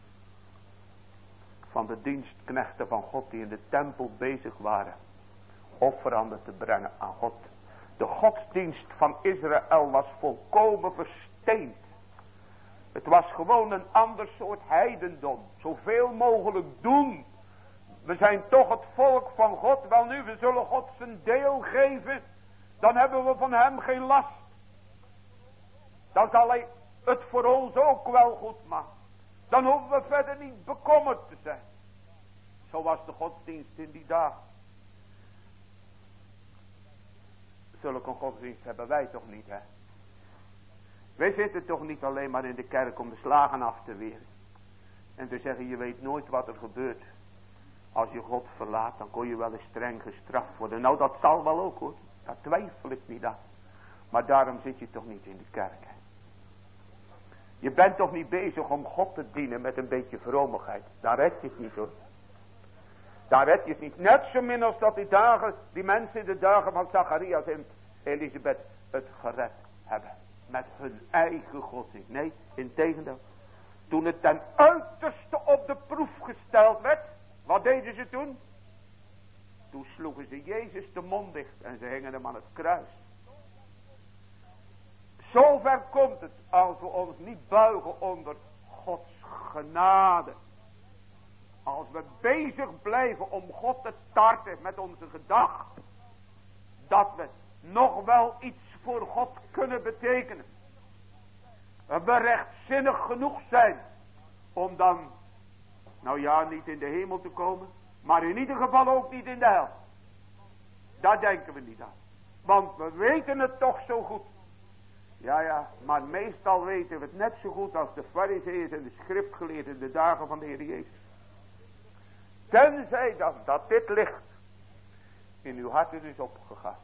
van de dienstknechten van God die in de tempel bezig waren. Offeranden te brengen aan God. De godsdienst van Israël was volkomen versteend. Het was gewoon een ander soort heidendom. Zoveel mogelijk doen. We zijn toch het volk van God. Wel nu, we zullen God zijn deel geven. Dan hebben we van hem geen last. Dan zal hij het voor ons ook wel goed maken. Dan hoeven we verder niet bekommerd te zijn. Zo was de godsdienst in die dagen. Zulke godsdienst hebben wij toch niet, hè? Wij zitten toch niet alleen maar in de kerk om de slagen af te weren. En te zeggen, je weet nooit wat er gebeurt. Als je God verlaat, dan kon je wel eens streng gestraft worden. Nou, dat zal wel ook, hoor. Daar twijfel ik niet aan. Maar daarom zit je toch niet in de kerk, hè? Je bent toch niet bezig om God te dienen met een beetje vromigheid. Daar red je het niet, hoor. Daar red je het niet. Net zo min als dat die mensen in de dagen van Zacharias en Elisabeth het gered hebben. Met hun eigen godsdienst. Nee, integendeel. Toen het ten uiterste op de proef gesteld werd. Wat deden ze toen? Toen sloegen ze Jezus de mond dicht. En ze hingen hem aan het kruis. Zover komt het. Als we ons niet buigen onder Gods genade. Als we bezig blijven om God te tarten met onze gedachten. Dat we nog wel iets voor God kunnen betekenen. We rechtzinnig genoeg zijn. Om dan, nou ja, niet in de hemel te komen. Maar in ieder geval ook niet in de hel. Daar denken we niet aan. Want we weten het toch zo goed. Ja, maar meestal weten we het net zo goed als de Farizeeërs en de schriftgeleerden in de dagen van de Heer Jezus. Tenzij dan dat dit licht in uw harten is opgegaan.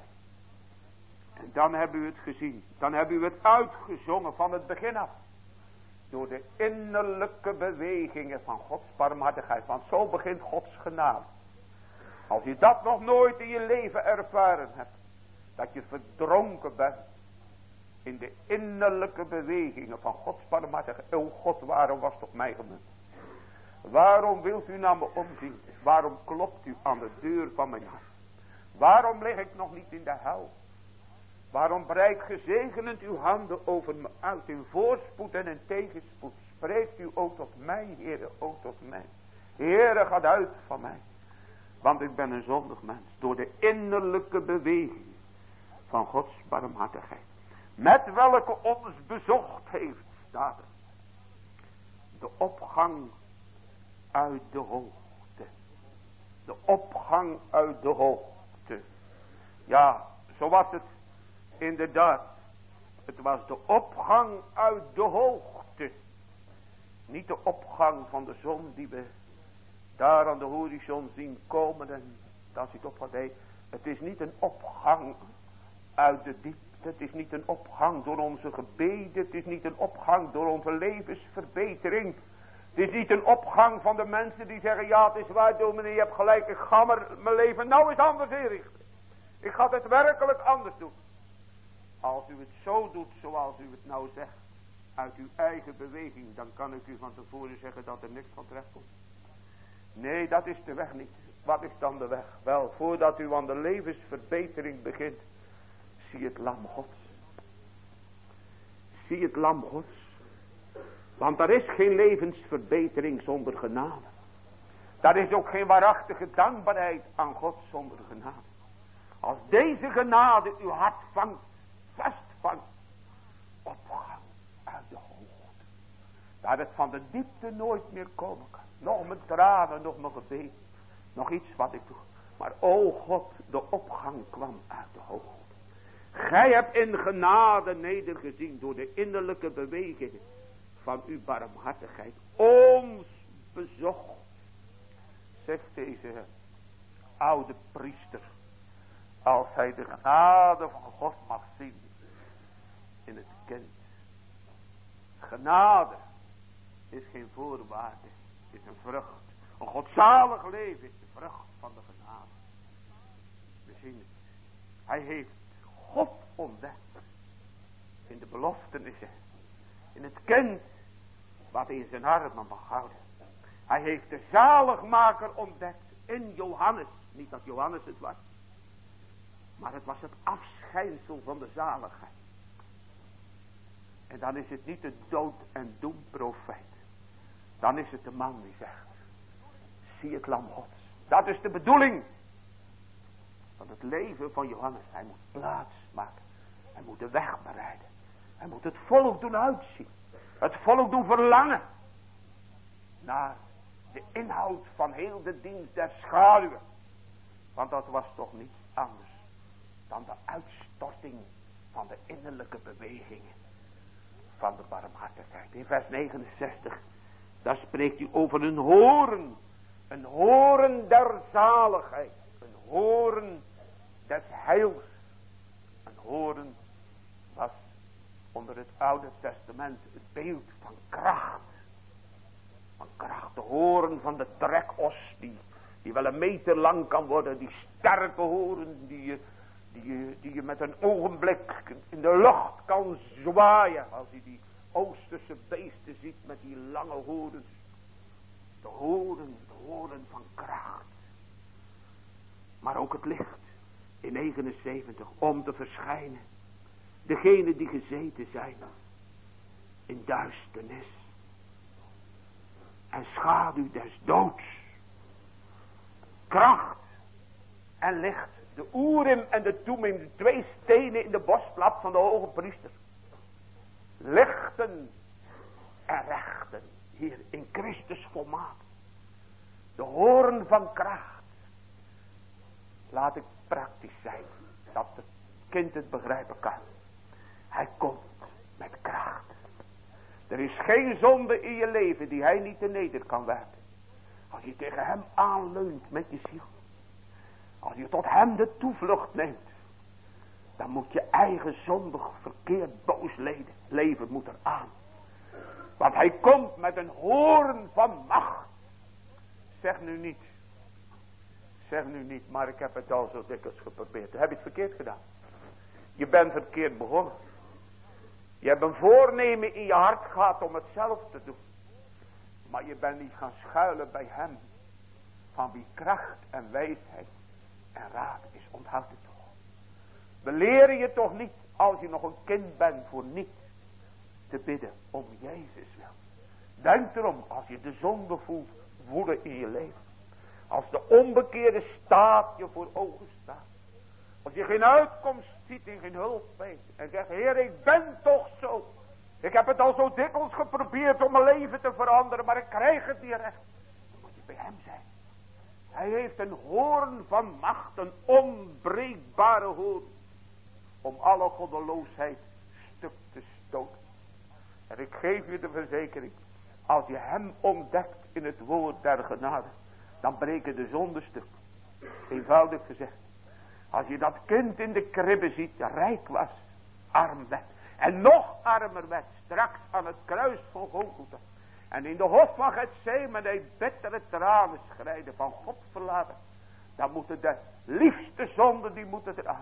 En dan hebben u het gezien. Dan hebben u het uitgezongen van het begin af. Door de innerlijke bewegingen van Gods barmhartigheid. Want zo begint Gods genade. Als je dat nog nooit in je leven ervaren hebt. Dat je verdronken bent. In de innerlijke bewegingen van Gods barmhartigheid. O God, waarom was toch mij gemunt? Waarom wilt u naar me omzien? Waarom klopt u aan de deur van mijn hart? Waarom lig ik nog niet in de hel? Waarom breidt gezegenend uw handen over me uit in voorspoed en in tegenspoed? Spreekt u ook tot mij, Heere, ook tot mij. Heere, gaat uit van mij. Want ik ben een zondig mens. Door de innerlijke beweging van Gods barmhartigheid. Met welke ons bezocht heeft, staat er. De opgang uit de hoogte. De opgang uit de hoogte. Ja, zo was het inderdaad. Het was de opgang uit de hoogte. Niet de opgang van de zon die we daar aan de horizon zien komen. En dan zit op wat hij. Het is niet een opgang uit de diepte. Het is niet een opgang door onze gebeden. Het is niet een opgang door onze levensverbetering. Het is niet een opgang van de mensen die zeggen, ja, het is waar, dominee, je hebt gelijk, ik ga mijn leven nou eens anders inrichten. Ik ga het werkelijk anders doen. Als u het zo doet zoals u het nou zegt, uit uw eigen beweging, dan kan ik u van tevoren zeggen dat er niks van terecht komt. Nee, dat is de weg niet. Wat is dan de weg? Wel, voordat u aan de levensverbetering begint, zie het lam Gods. Zie het lam Gods. Want er is geen levensverbetering zonder genade. Daar is ook geen waarachtige dankbaarheid aan God zonder genade. Als deze genade uw hart vangt, vastvangt, opgang uit de hoogte. Dat het van de diepte nooit meer komen kan. Nog mijn tranen, nog mijn gebed. Nog iets wat ik doe. Maar o God, de opgang kwam uit de hoogte. Gij hebt in genade nedergezien door de innerlijke bewegingen van uw barmhartigheid. Ons bezocht. Zegt deze oude priester. Als hij de genade van God mag zien in het kind. Genade is geen voorwaarde, is een vrucht. Een godzalig leven is de vrucht van de genade. We zien het. Hij heeft God ontdekt in de beloftenissen, in het kind wat hij in zijn armen mag houden. Hij heeft de zaligmaker ontdekt in Johannes. Niet dat Johannes het was, maar het was het afschijnsel van de zaligheid. En dan is het niet de dood en doem profeet. Dan is het de man die zegt, zie het lam Gods. Dat is de bedoeling van het leven van Johannes. Hij moet plaats maken. Hij moet de weg bereiden. Hij moet het volk doen uitzien. Het volk doen verlangen naar de inhoud van heel de dienst der schaduwen. Want dat was toch niets anders dan de uitstorting van de innerlijke bewegingen van de barmhartigheid. In vers 69, daar spreekt hij over een horen. Een horen der zaligheid. Een horen des heils. Een horen was onder het Oude Testament het beeld van kracht. Van kracht. De horen van de trekos die wel een meter lang kan worden. Die sterke horen die je met een ogenblik in de lucht kan zwaaien. Als je die Oosterse beesten ziet met die lange horens. De horen van kracht. Maar ook het licht in 79 om te verschijnen. Degenen die gezeten zijn in duisternis en schaduw des doods. Kracht en licht. De Urim en de Thummim, de twee stenen in de borstplaat van de hoge priester. Lichten en rechten. Hier in Christus volmaakt. De hoorn van kracht. Laat ik praktisch zijn. Dat het kind het begrijpen kan. Hij komt met kracht. Er is geen zonde in je leven die hij niet te neder kan werken. Als je tegen hem aanleunt met je ziel. Als je tot hem de toevlucht neemt. Dan moet je eigen zondig verkeerd boos leven moet eraan. Want hij komt met een hoorn van macht. Zeg nu niet, maar ik heb het al zo dikwijls geprobeerd. Heb je het verkeerd gedaan? Je bent verkeerd begonnen. Je hebt een voornemen in je hart gehad om het zelf te doen. Maar je bent niet gaan schuilen bij hem. Van wie kracht en wijsheid en raad is, onthoud het toch. We leren je toch niet, als je nog een kind bent, voor niet te bidden om Jezus wil. Denk erom, als je de zonde voelt, woelen in je leven. Als de onbekeerde staat je voor ogen staat. Als je geen uitkomst ziet en geen hulp weet. En zegt, Heer, ik ben toch zo. Ik heb het al zo dikwijls geprobeerd om mijn leven te veranderen, maar ik krijg het niet recht. Dan moet je bij hem zijn. Hij heeft een hoorn van macht, een onbreekbare hoorn. Om alle goddeloosheid stuk te stoten. En ik geef je de verzekering. Als je hem ontdekt in het woord der genade. Dan breken de zonden stuk. Eenvoudig gezegd. Als je dat kind in de kribbe ziet. Rijk was. Arm werd. En nog armer werd. Straks aan het kruis van Golgotha. En in de hof van Getsemane bittere tranen schrijden van God verlaten. Dan moeten de liefste zonden die moeten eraan.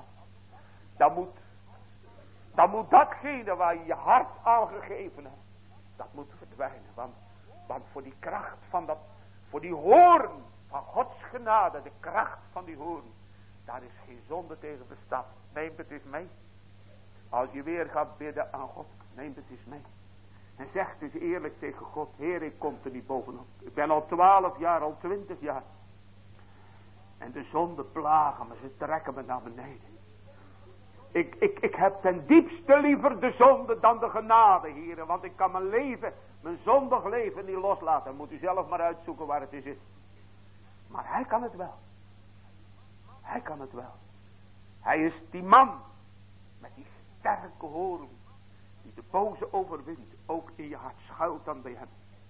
Dan moet datgene waar je je hart aan gegeven hebt. Dat moet verdwijnen. Want voor die kracht van dat. Voor die hoorn van Gods genade, de kracht van die hoorn. Daar is geen zonde tegen bestaan. Neem het eens mee. Als je weer gaat bidden aan God, neem het eens mee. En zeg dus eerlijk tegen God, Heer, ik kom er niet bovenop. Ik ben al 12 jaar, al 20 jaar. En de zonden plagen me, ze trekken me naar beneden. Ik heb ten diepste liever de zonde dan de genade, Heer. Want ik kan mijn leven, mijn zondig leven niet loslaten. Dan moet u zelf maar uitzoeken waar het is. Maar hij kan het wel. Hij kan het wel. Hij is die man met die sterke hoorn die de boze overwint. Ook in je hart schuilt dan bij hem.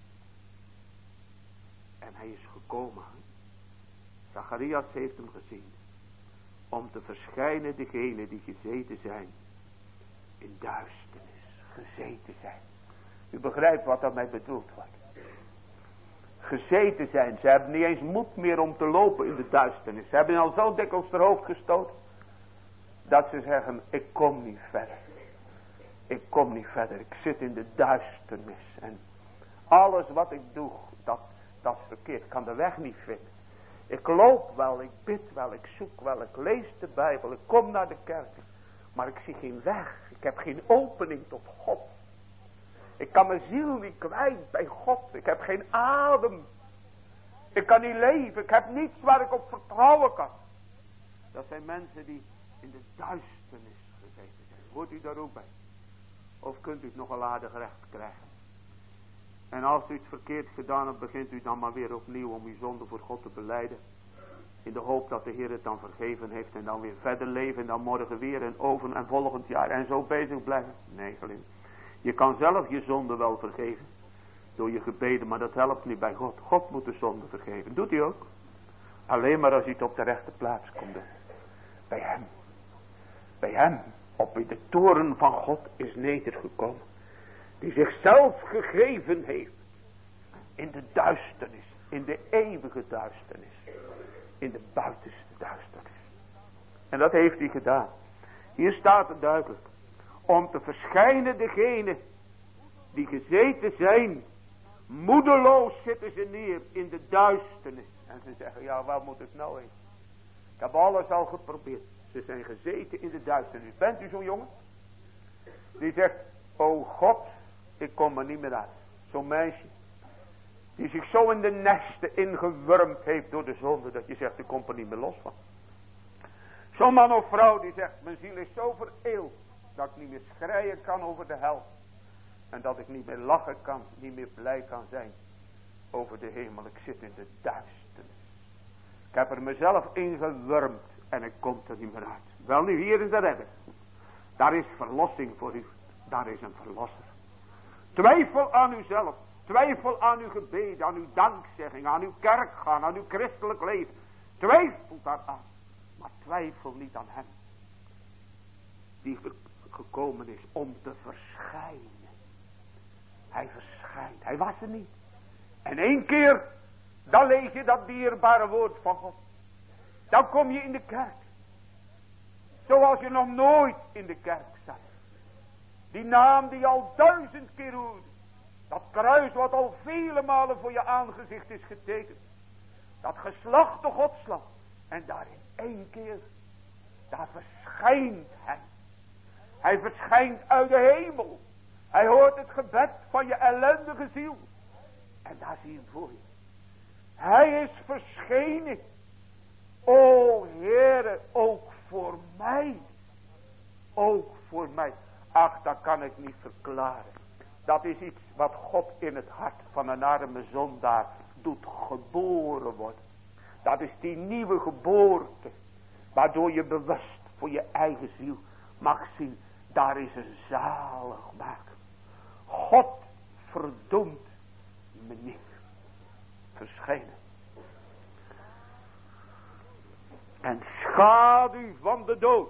En hij is gekomen. Zacharias heeft hem gezien. Om te verschijnen degenen die gezeten zijn. In duisternis. Gezeten zijn. U begrijpt wat daarmee bedoeld wordt. Gezeten zijn. Ze hebben niet eens moed meer om te lopen in de duisternis. Ze hebben al zo dikwijls ter hoofd gestoten. Dat ze zeggen, ik kom niet verder. Ik kom niet verder. Ik zit in de duisternis. En alles wat ik doe, dat is verkeerd. Ik kan de weg niet vinden. Ik loop wel, ik bid wel, ik zoek wel, ik lees de Bijbel, ik kom naar de kerk. Maar ik zie geen weg. Ik heb geen opening tot God. Ik kan mijn ziel niet kwijt bij God. Ik heb geen adem. Ik kan niet leven. Ik heb niets waar ik op vertrouwen kan. Dat zijn mensen die in de duisternis gezeten zijn. Hoort u daar ook bij? Of kunt u het nogal aardig recht krijgen? En als u het verkeerd gedaan hebt, begint u dan maar weer opnieuw om uw zonde voor God te belijden. In de hoop dat de Heer het dan vergeven heeft en dan weer verder leven en dan morgen weer en over en volgend jaar en zo bezig blijven. Nee, geliefd. Je kan zelf je zonde wel vergeven door je gebeden, maar dat helpt niet bij God. God moet de zonde vergeven. Doet hij ook. Alleen maar als hij het op de rechte plaats komt doen. Bij hem. Bij hem. Op in de toren van God is nedergekomen. Die zichzelf gegeven heeft. In de duisternis. In de eeuwige duisternis. In de buitenste duisternis. En dat heeft hij gedaan. Hier staat het duidelijk. Om te verschijnen degenen die gezeten zijn. Moedeloos zitten ze neer in de duisternis. En ze zeggen, ja, waar moet ik nou heen? Ik heb alles al geprobeerd. Ze zijn gezeten in de duisternis. Bent u zo'n jongen? Die zegt, o God, ik kom er niet meer uit. Zo'n meisje. Die zich zo in de nesten ingewurmd heeft door de zonde. Dat je zegt, ik kom er niet meer los van. Zo'n man of vrouw die zegt, mijn ziel is zo vereeld. Dat ik niet meer schreien kan over de hel. En dat ik niet meer lachen kan. Niet meer blij kan zijn. Over de hemel. Ik zit in de duisternis. Ik heb er mezelf ingewurmd. En ik kom er niet meer uit. Wel nu, hier is de redder. Daar is verlossing voor u. Daar is een verlosser. Twijfel aan uzelf. Twijfel aan uw gebed. Aan uw dankzegging. Aan uw kerk gaan. Aan uw christelijk leven. Twijfel daaraan. Maar twijfel niet aan hem. Die gekomen is om te verschijnen. Hij verschijnt. Hij was er niet. En 1 keer. Dan lees je dat dierbare woord van God. Dan kom je in de kerk. Zoals je nog nooit in de kerk zat. Die naam die je al 1000 keer hoorde. Dat kruis wat al vele malen voor je aangezicht is getekend. Dat geslachte godslam. En daarin 1 keer. Daar verschijnt hij. Hij verschijnt uit de hemel. Hij hoort het gebed van je ellendige ziel. En daar zie je hem voor je. Hij is verschenen. O Heere, ook voor mij. Ook voor mij. Ach, dat kan ik niet verklaren. Dat is iets wat God in het hart van een arme zondaar doet geboren worden. Dat is die nieuwe geboorte. Waardoor je bewust voor je eigen ziel mag zien. Daar is een zaligmaker. God verdoemt me niet. Verschenen. En schaduw van de dood.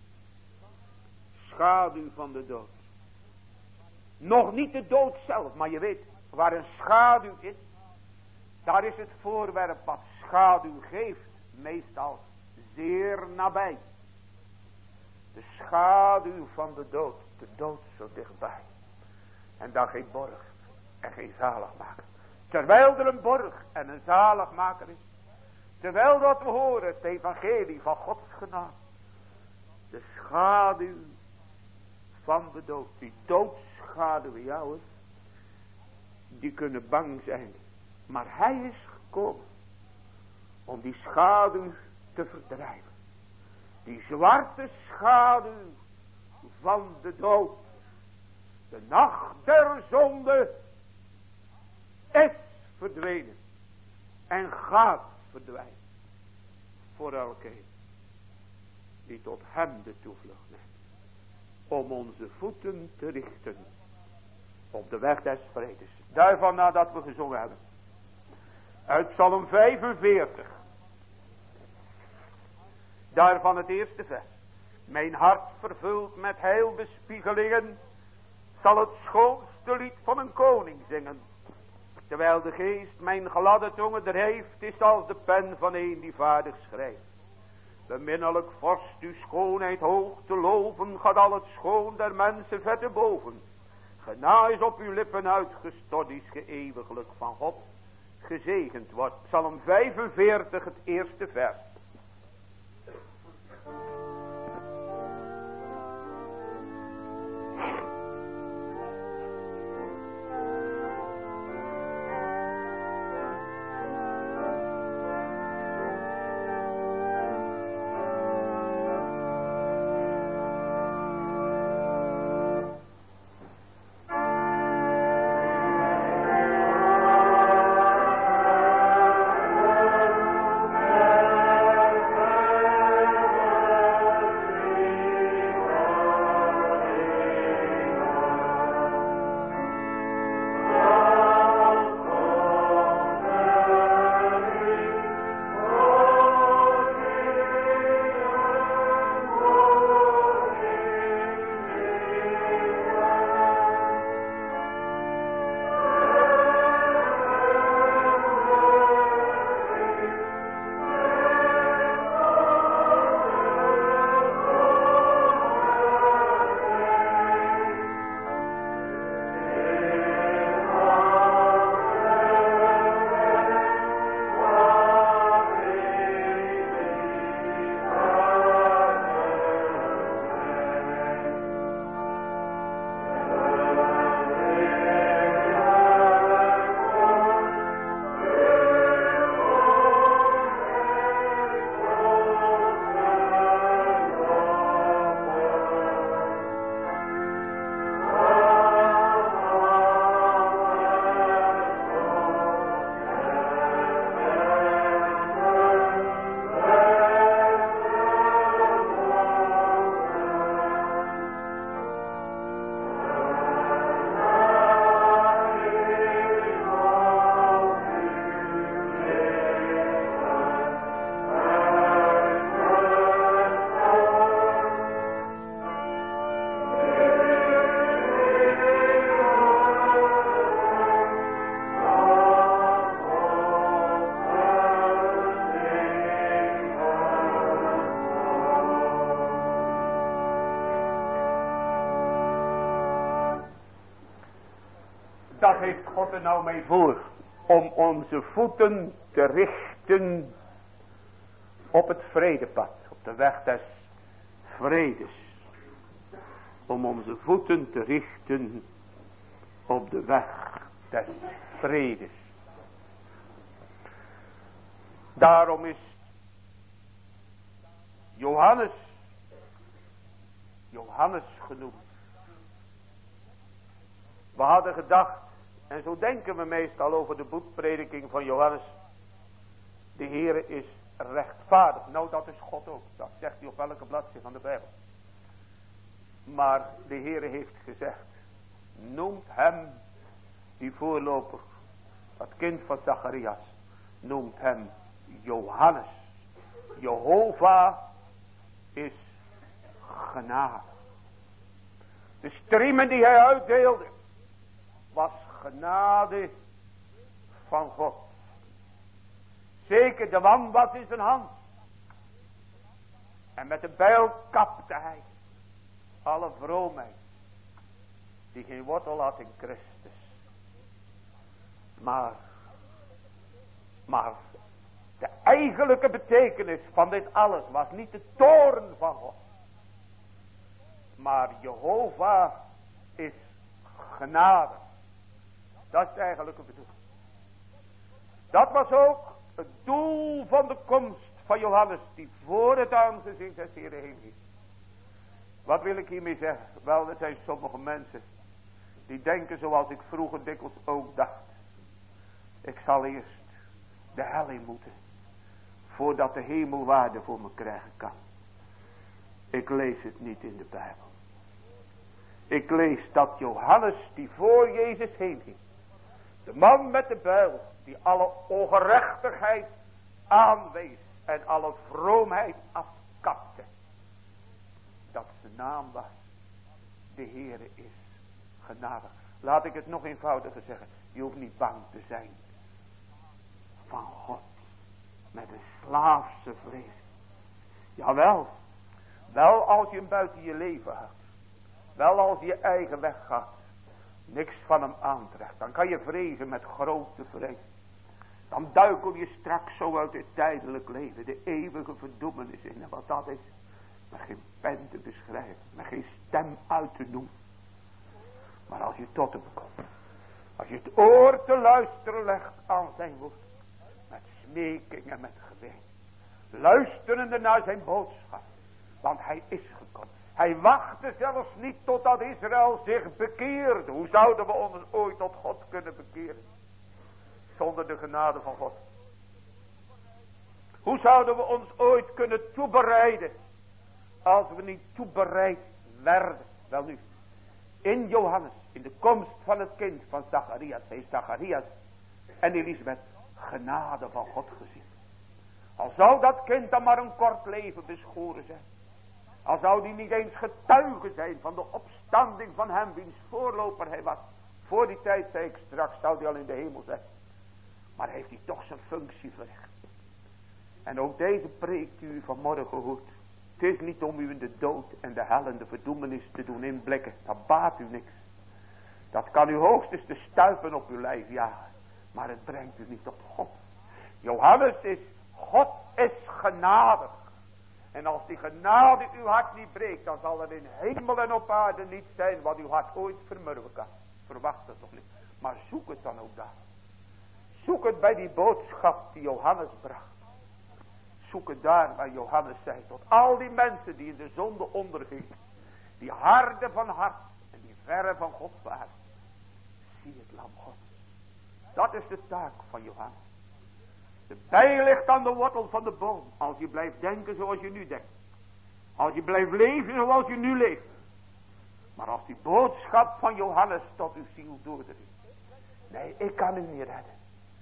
Schaduw van de dood. Nog niet de dood zelf, maar je weet, waar een schaduw is, daar is het voorwerp wat schaduw geeft, meestal zeer nabij. De schaduw van de dood zo dichtbij. En dan geen borg en geen zaligmaker. Terwijl er een borg en een zaligmaker is, Terwijl dat we horen het evangelie van Gods genade. De schaduw van de dood. Die doodschaduwen jou. Die kunnen bang zijn. Maar hij is gekomen. Om die schaduw te verdrijven. Die zwarte schaduw van de dood. De nacht der zonde is verdwenen. En gaat verdwijnen. Voor elkeen die tot hem de toevlucht neemt. Om onze voeten te richten op de weg des vredes. Daarvan nadat we gezongen hebben. Uit Psalm 45. Daarvan het eerste vers. Mijn hart vervuld met heilbespiegelingen zal het schoonste lied van een koning zingen. Terwijl de geest mijn gladde tongen drijft, is als de pen van een die vaardig schrijft. Beminnelijk vorst uw schoonheid hoog te loven, gaat al het schoon der mensen verder boven. Gena is op uw lippen uitgestort, die geëeuwiglijk van God gezegend wordt. Psalm 45, het eerste vers. Dat heeft God er nou mee voor. Om onze voeten te richten op het vredepad. Op de weg des vredes. Om onze voeten te richten op de weg des vredes. Daarom is Johannes genoemd. We hadden gedacht, en zo denken we meestal over de boetprediking van Johannes. De Heere is rechtvaardig. Nou, dat is God ook. Dat zegt hij op elke bladzijde van de Bijbel. Maar de Heere heeft gezegd, noemt hem, die voorloper, dat kind van Zacharias, noemt hem Johannes. Jehovah is genade. De striemen die hij uitdeelde, was genade van God. Zeker de wambat in zijn hand. En met de bijl kapte hij alle vroomheid die geen wortel had in Christus. Maar De eigenlijke betekenis van dit alles was niet de toorn van God. Maar Jehovah is genade. Dat is de eigenlijke bedoeling. Dat was ook het doel van de komst van Johannes, die voor het aangezicht des Heeren heen ging. Wat wil ik hiermee zeggen? Wel, er zijn sommige mensen die denken zoals ik vroeger dikwijls ook dacht. Ik zal eerst de hel in moeten, voordat de hemel waarde voor me krijgen kan. Ik lees het niet in de Bijbel. Ik lees dat Johannes, die voor Jezus heen ging, de man met de bijl, die alle ongerechtigheid aanwees en alle vroomheid afkapte, dat zijn naam was: de Heere is genadig. Laat ik het nog eenvoudiger zeggen. Je hoeft niet bang te zijn van God met een slaafse vrees. Jawel, wel als je hem buiten je leven houdt, wel als je je eigen weg gaat, niks van hem aantrekt, dan kan je vrezen met grote vrees. Dan duikel je straks zo uit het tijdelijk leven de eeuwige verdoemenis in. En wat dat is, met geen pen te beschrijven, met geen stem uit te noemen. Maar als je tot hem komt, als je het oor te luisteren legt aan zijn woord, met smeking en met geween, luisterende naar zijn boodschap, want hij is gekomen. Hij wachtte zelfs niet totdat Israël zich bekeerde. Hoe zouden we ons ooit tot God kunnen bekeren zonder de genade van God? Hoe zouden we ons ooit kunnen toebereiden als we niet toebereid werden? Wel nu, in Johannes, in de komst van het kind van Zacharias, heeft Zacharias en Elisabeth genade van God gezien. Al zou dat kind dan maar een kort leven beschoren zijn, al zou die niet eens getuige zijn van de opstanding van hem wiens voorloper hij was. Voor die tijd, zei ik straks, zou hij al in de hemel zijn. Maar heeft hij toch zijn functie verricht. En ook deze preek die u vanmorgen hoort. Het is niet om u in de dood en de hel en de verdoemenis te doen inblikken. Dat baat u niks. Dat kan u hoogstens de stuipen op uw lijf jagen. Maar het brengt u niet tot God. Johannes is, God is genadig. En als die genade uw hart niet breekt, dan zal er in hemel en op aarde niet zijn wat uw hart ooit vermurwen kan. Verwacht het toch niet. Maar zoek het dan ook daar. Zoek het bij die boodschap die Johannes bracht. Zoek het daar waar Johannes zei tot al die mensen die in de zonde ondergingen. Die harde van hart en die verre van God waren. Zie het lam God. Dat is de taak van Johannes. De bij ligt aan de wortel van de boom. Als je blijft denken zoals je nu denkt. Als je blijft leven zoals je nu leeft. Maar als die boodschap van Johannes tot uw ziel doordringt. Nee, ik kan u niet redden.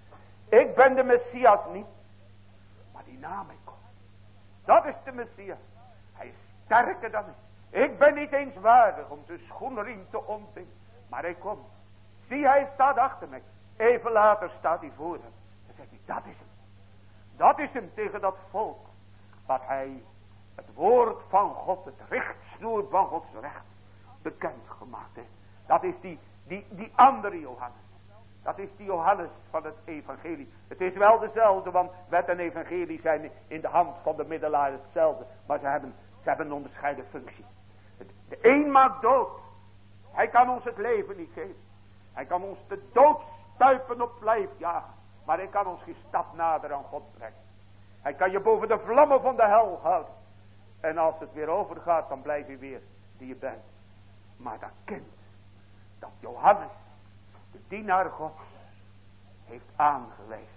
Ik ben de Messias niet. Maar die na mij komt. Dat is de Messias. Hij is sterker dan ik. Ik ben niet eens waardig om de schoenriem te ontbinden. Maar hij komt. Zie, hij staat achter mij. Even later staat hij voor hem. Dan zegt hij, dat is hem. Dat is hem tegen dat volk. Wat hij het woord van God, het richtsnoer van Gods recht, bekend gemaakt heeft. Dat is die andere Johannes. Dat is die Johannes van het evangelie. Het is wel dezelfde, want wet en evangelie zijn in de hand van de middelaar hetzelfde. Maar ze hebben een onderscheiden functie. De een maakt dood. Hij kan ons het leven niet geven. Hij kan ons de dood stuipen op lijf jagen. Maar hij kan ons geen stap nader aan God brengen. Hij kan je boven de vlammen van de hel houden. En als het weer overgaat, dan blijf je weer die je bent. Maar dat kind, dat Johannes, de dienaar Gods, heeft aangewezen.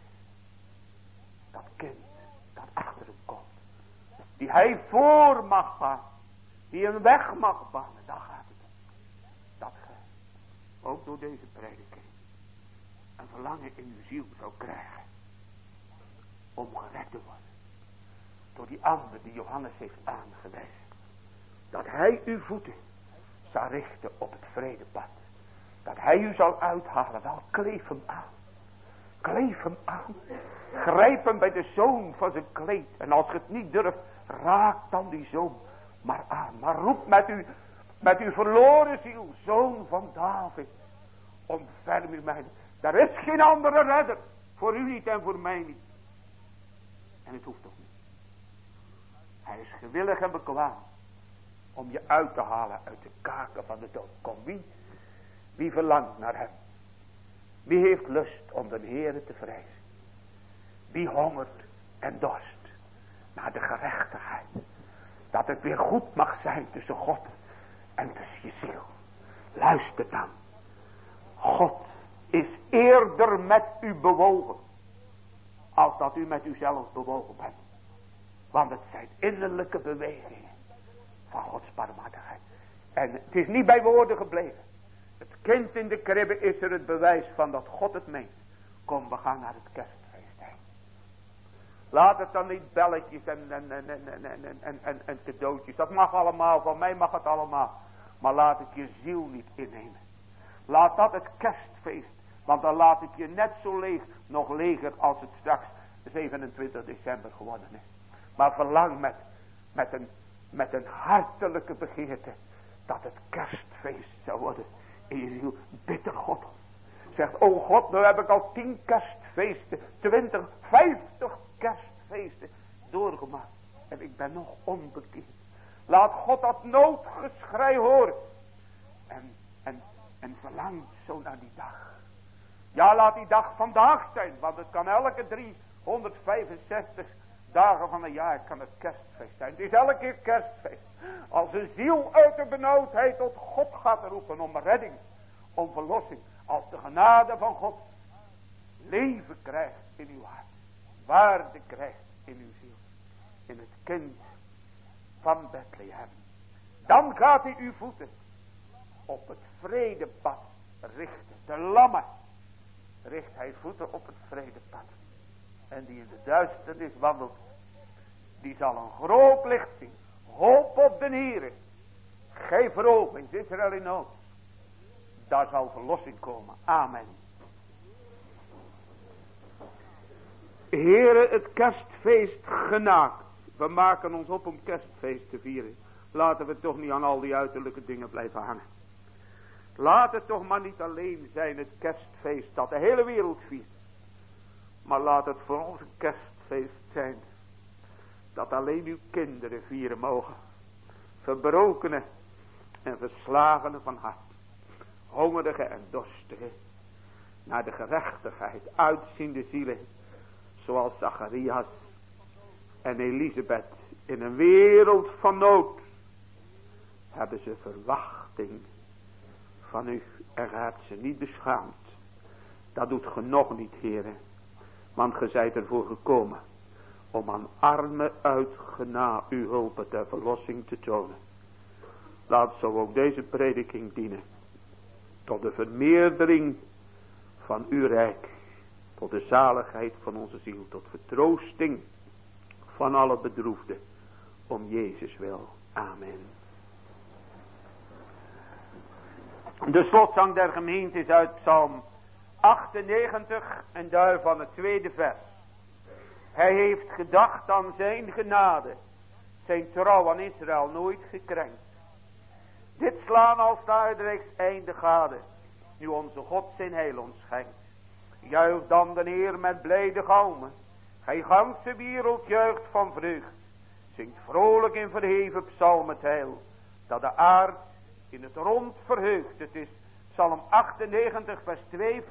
Dat kind, dat achter hem komt. Die hij voor mag gaan. Die een weg mag banen. Daar gaat het om. Dat gij ook door deze prediking een verlangen in uw ziel zou krijgen. Om gered te worden. Door die ander die Johannes heeft aangewezen. Dat hij uw voeten zou richten op het vredepad. Dat hij u zal uithalen. Wel, kleef hem aan. Kleef hem aan. Grijp hem bij de zoom van zijn kleed. En als je het niet durft, raak dan die zoom maar aan. Maar roep met uw verloren ziel, zoon van David. Ontferm u mij. Er is geen andere redder. Voor u niet en voor mij niet. En het hoeft toch niet. Hij is gewillig en bekwaam om je uit te halen uit de kaken van de dood. Kom, wie verlangt naar hem? Wie heeft lust om de Heere te vrezen? Wie hongert en dorst naar de gerechtigheid? Dat het weer goed mag zijn tussen God en tussen je ziel. Luister dan. God is eerder met u bewogen als dat u met uzelf bewogen bent. Want het zijn innerlijke bewegingen van Gods barmhartigheid. En het is niet bij woorden gebleven. Het kind in de kribbe is er het bewijs van dat God het meent. Kom, we gaan naar het kerstfeest heen. Laat het dan niet belletjes en cadeautjes. Dat mag allemaal, van mij mag het allemaal. Maar laat het je ziel niet innemen. Laat dat het kerstfeest. Want dan laat het je net zo leeg, nog leger als het straks 27 december geworden is. Maar verlang met een hartelijke begeerte dat het kerstfeest zou worden in je ziel. Bid er God om. Zegt, o God, nu heb ik al 10 kerstfeesten, 20, 50 kerstfeesten doorgemaakt. En ik ben nog onbekeerd. Laat God dat noodgeschrei horen. En verlangt zo naar die dag. Ja, laat die dag vandaag zijn. Want het kan elke 365 dagen van een jaar kan het kerstfeest zijn. Het is elke keer kerstfeest. Als een ziel uit de benauwdheid tot God gaat roepen om redding, om verlossing. Als de genade van God leven krijgt in uw hart. Waarde krijgt in uw ziel. In het kind van Bethlehem. Dan gaat hij uw voeten op het vredepad richten. De lammen richt hij voeten op het vredepad. En die in de duisternis wandelt, die zal een groot licht zien. Hoop op de Heere. Geef hoop, is Israël in nood. Daar zal verlossing komen. Amen. Heere, het kerstfeest genaakt. We maken ons op om kerstfeest te vieren. Laten we toch niet aan al die uiterlijke dingen blijven hangen. Laat het toch maar niet alleen zijn het kerstfeest dat de hele wereld viert. Maar laat het voor ons een kerstfeest zijn dat alleen uw kinderen vieren mogen. Verbrokenen en verslagenen van hart. Hongerige en dorstige. Naar de gerechtigheid uitziende zielen. Zoals Zacharias en Elisabeth in een wereld van nood. Hebben ze verwachting van u en gij hebt ze niet beschaamd. Dat doet ge nog niet, heren. Want ge zijt ervoor gekomen om aan armen uit genade uw hulp ter verlossing te tonen. Laat zo ook deze prediking dienen tot de vermeerdering van uw rijk, tot de zaligheid van onze ziel, tot vertroosting van alle bedroefden, om Jezus wil. Amen. De slotzang der gemeente is uit Psalm 98 en daarvan het tweede vers. Hij heeft gedacht aan zijn genade, zijn trouw aan Israël nooit gekrenkt. Dit slaan als Aardrijks einde gade, nu onze God zijn heil ons schenkt. Juich dan de Heer met blijde galmen, gij ganse wereld juicht van vreugd. Zingt vrolijk in verheven psalm het heil, dat de aard in het rond verheugt. Het is Psalm 98 vers 2.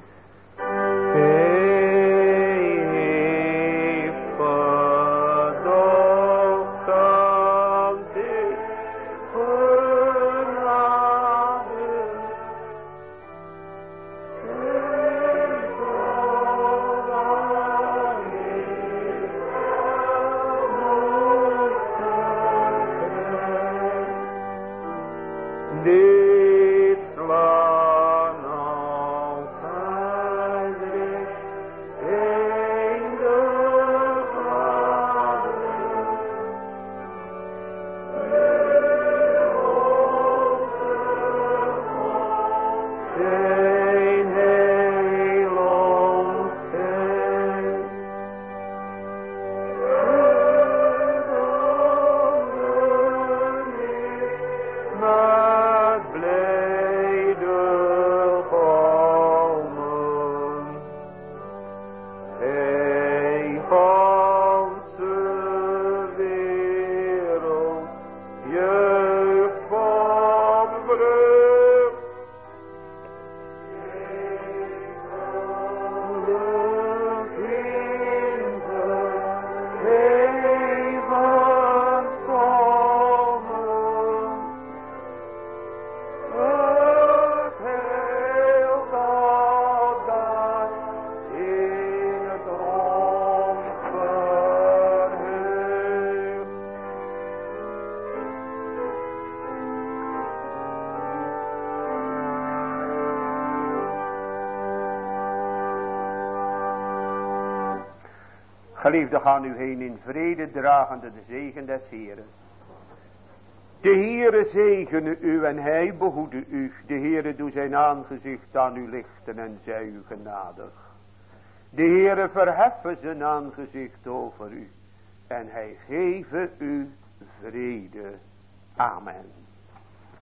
Geliefde, ga nu heen in vrede, dragende de zegen des Heeren. De Heere zegene u en hij behoede u. De Heere doe zijn aangezicht aan u lichten en zij u genadig. De Heere verheffen zijn aangezicht over u en hij geven u vrede. Amen.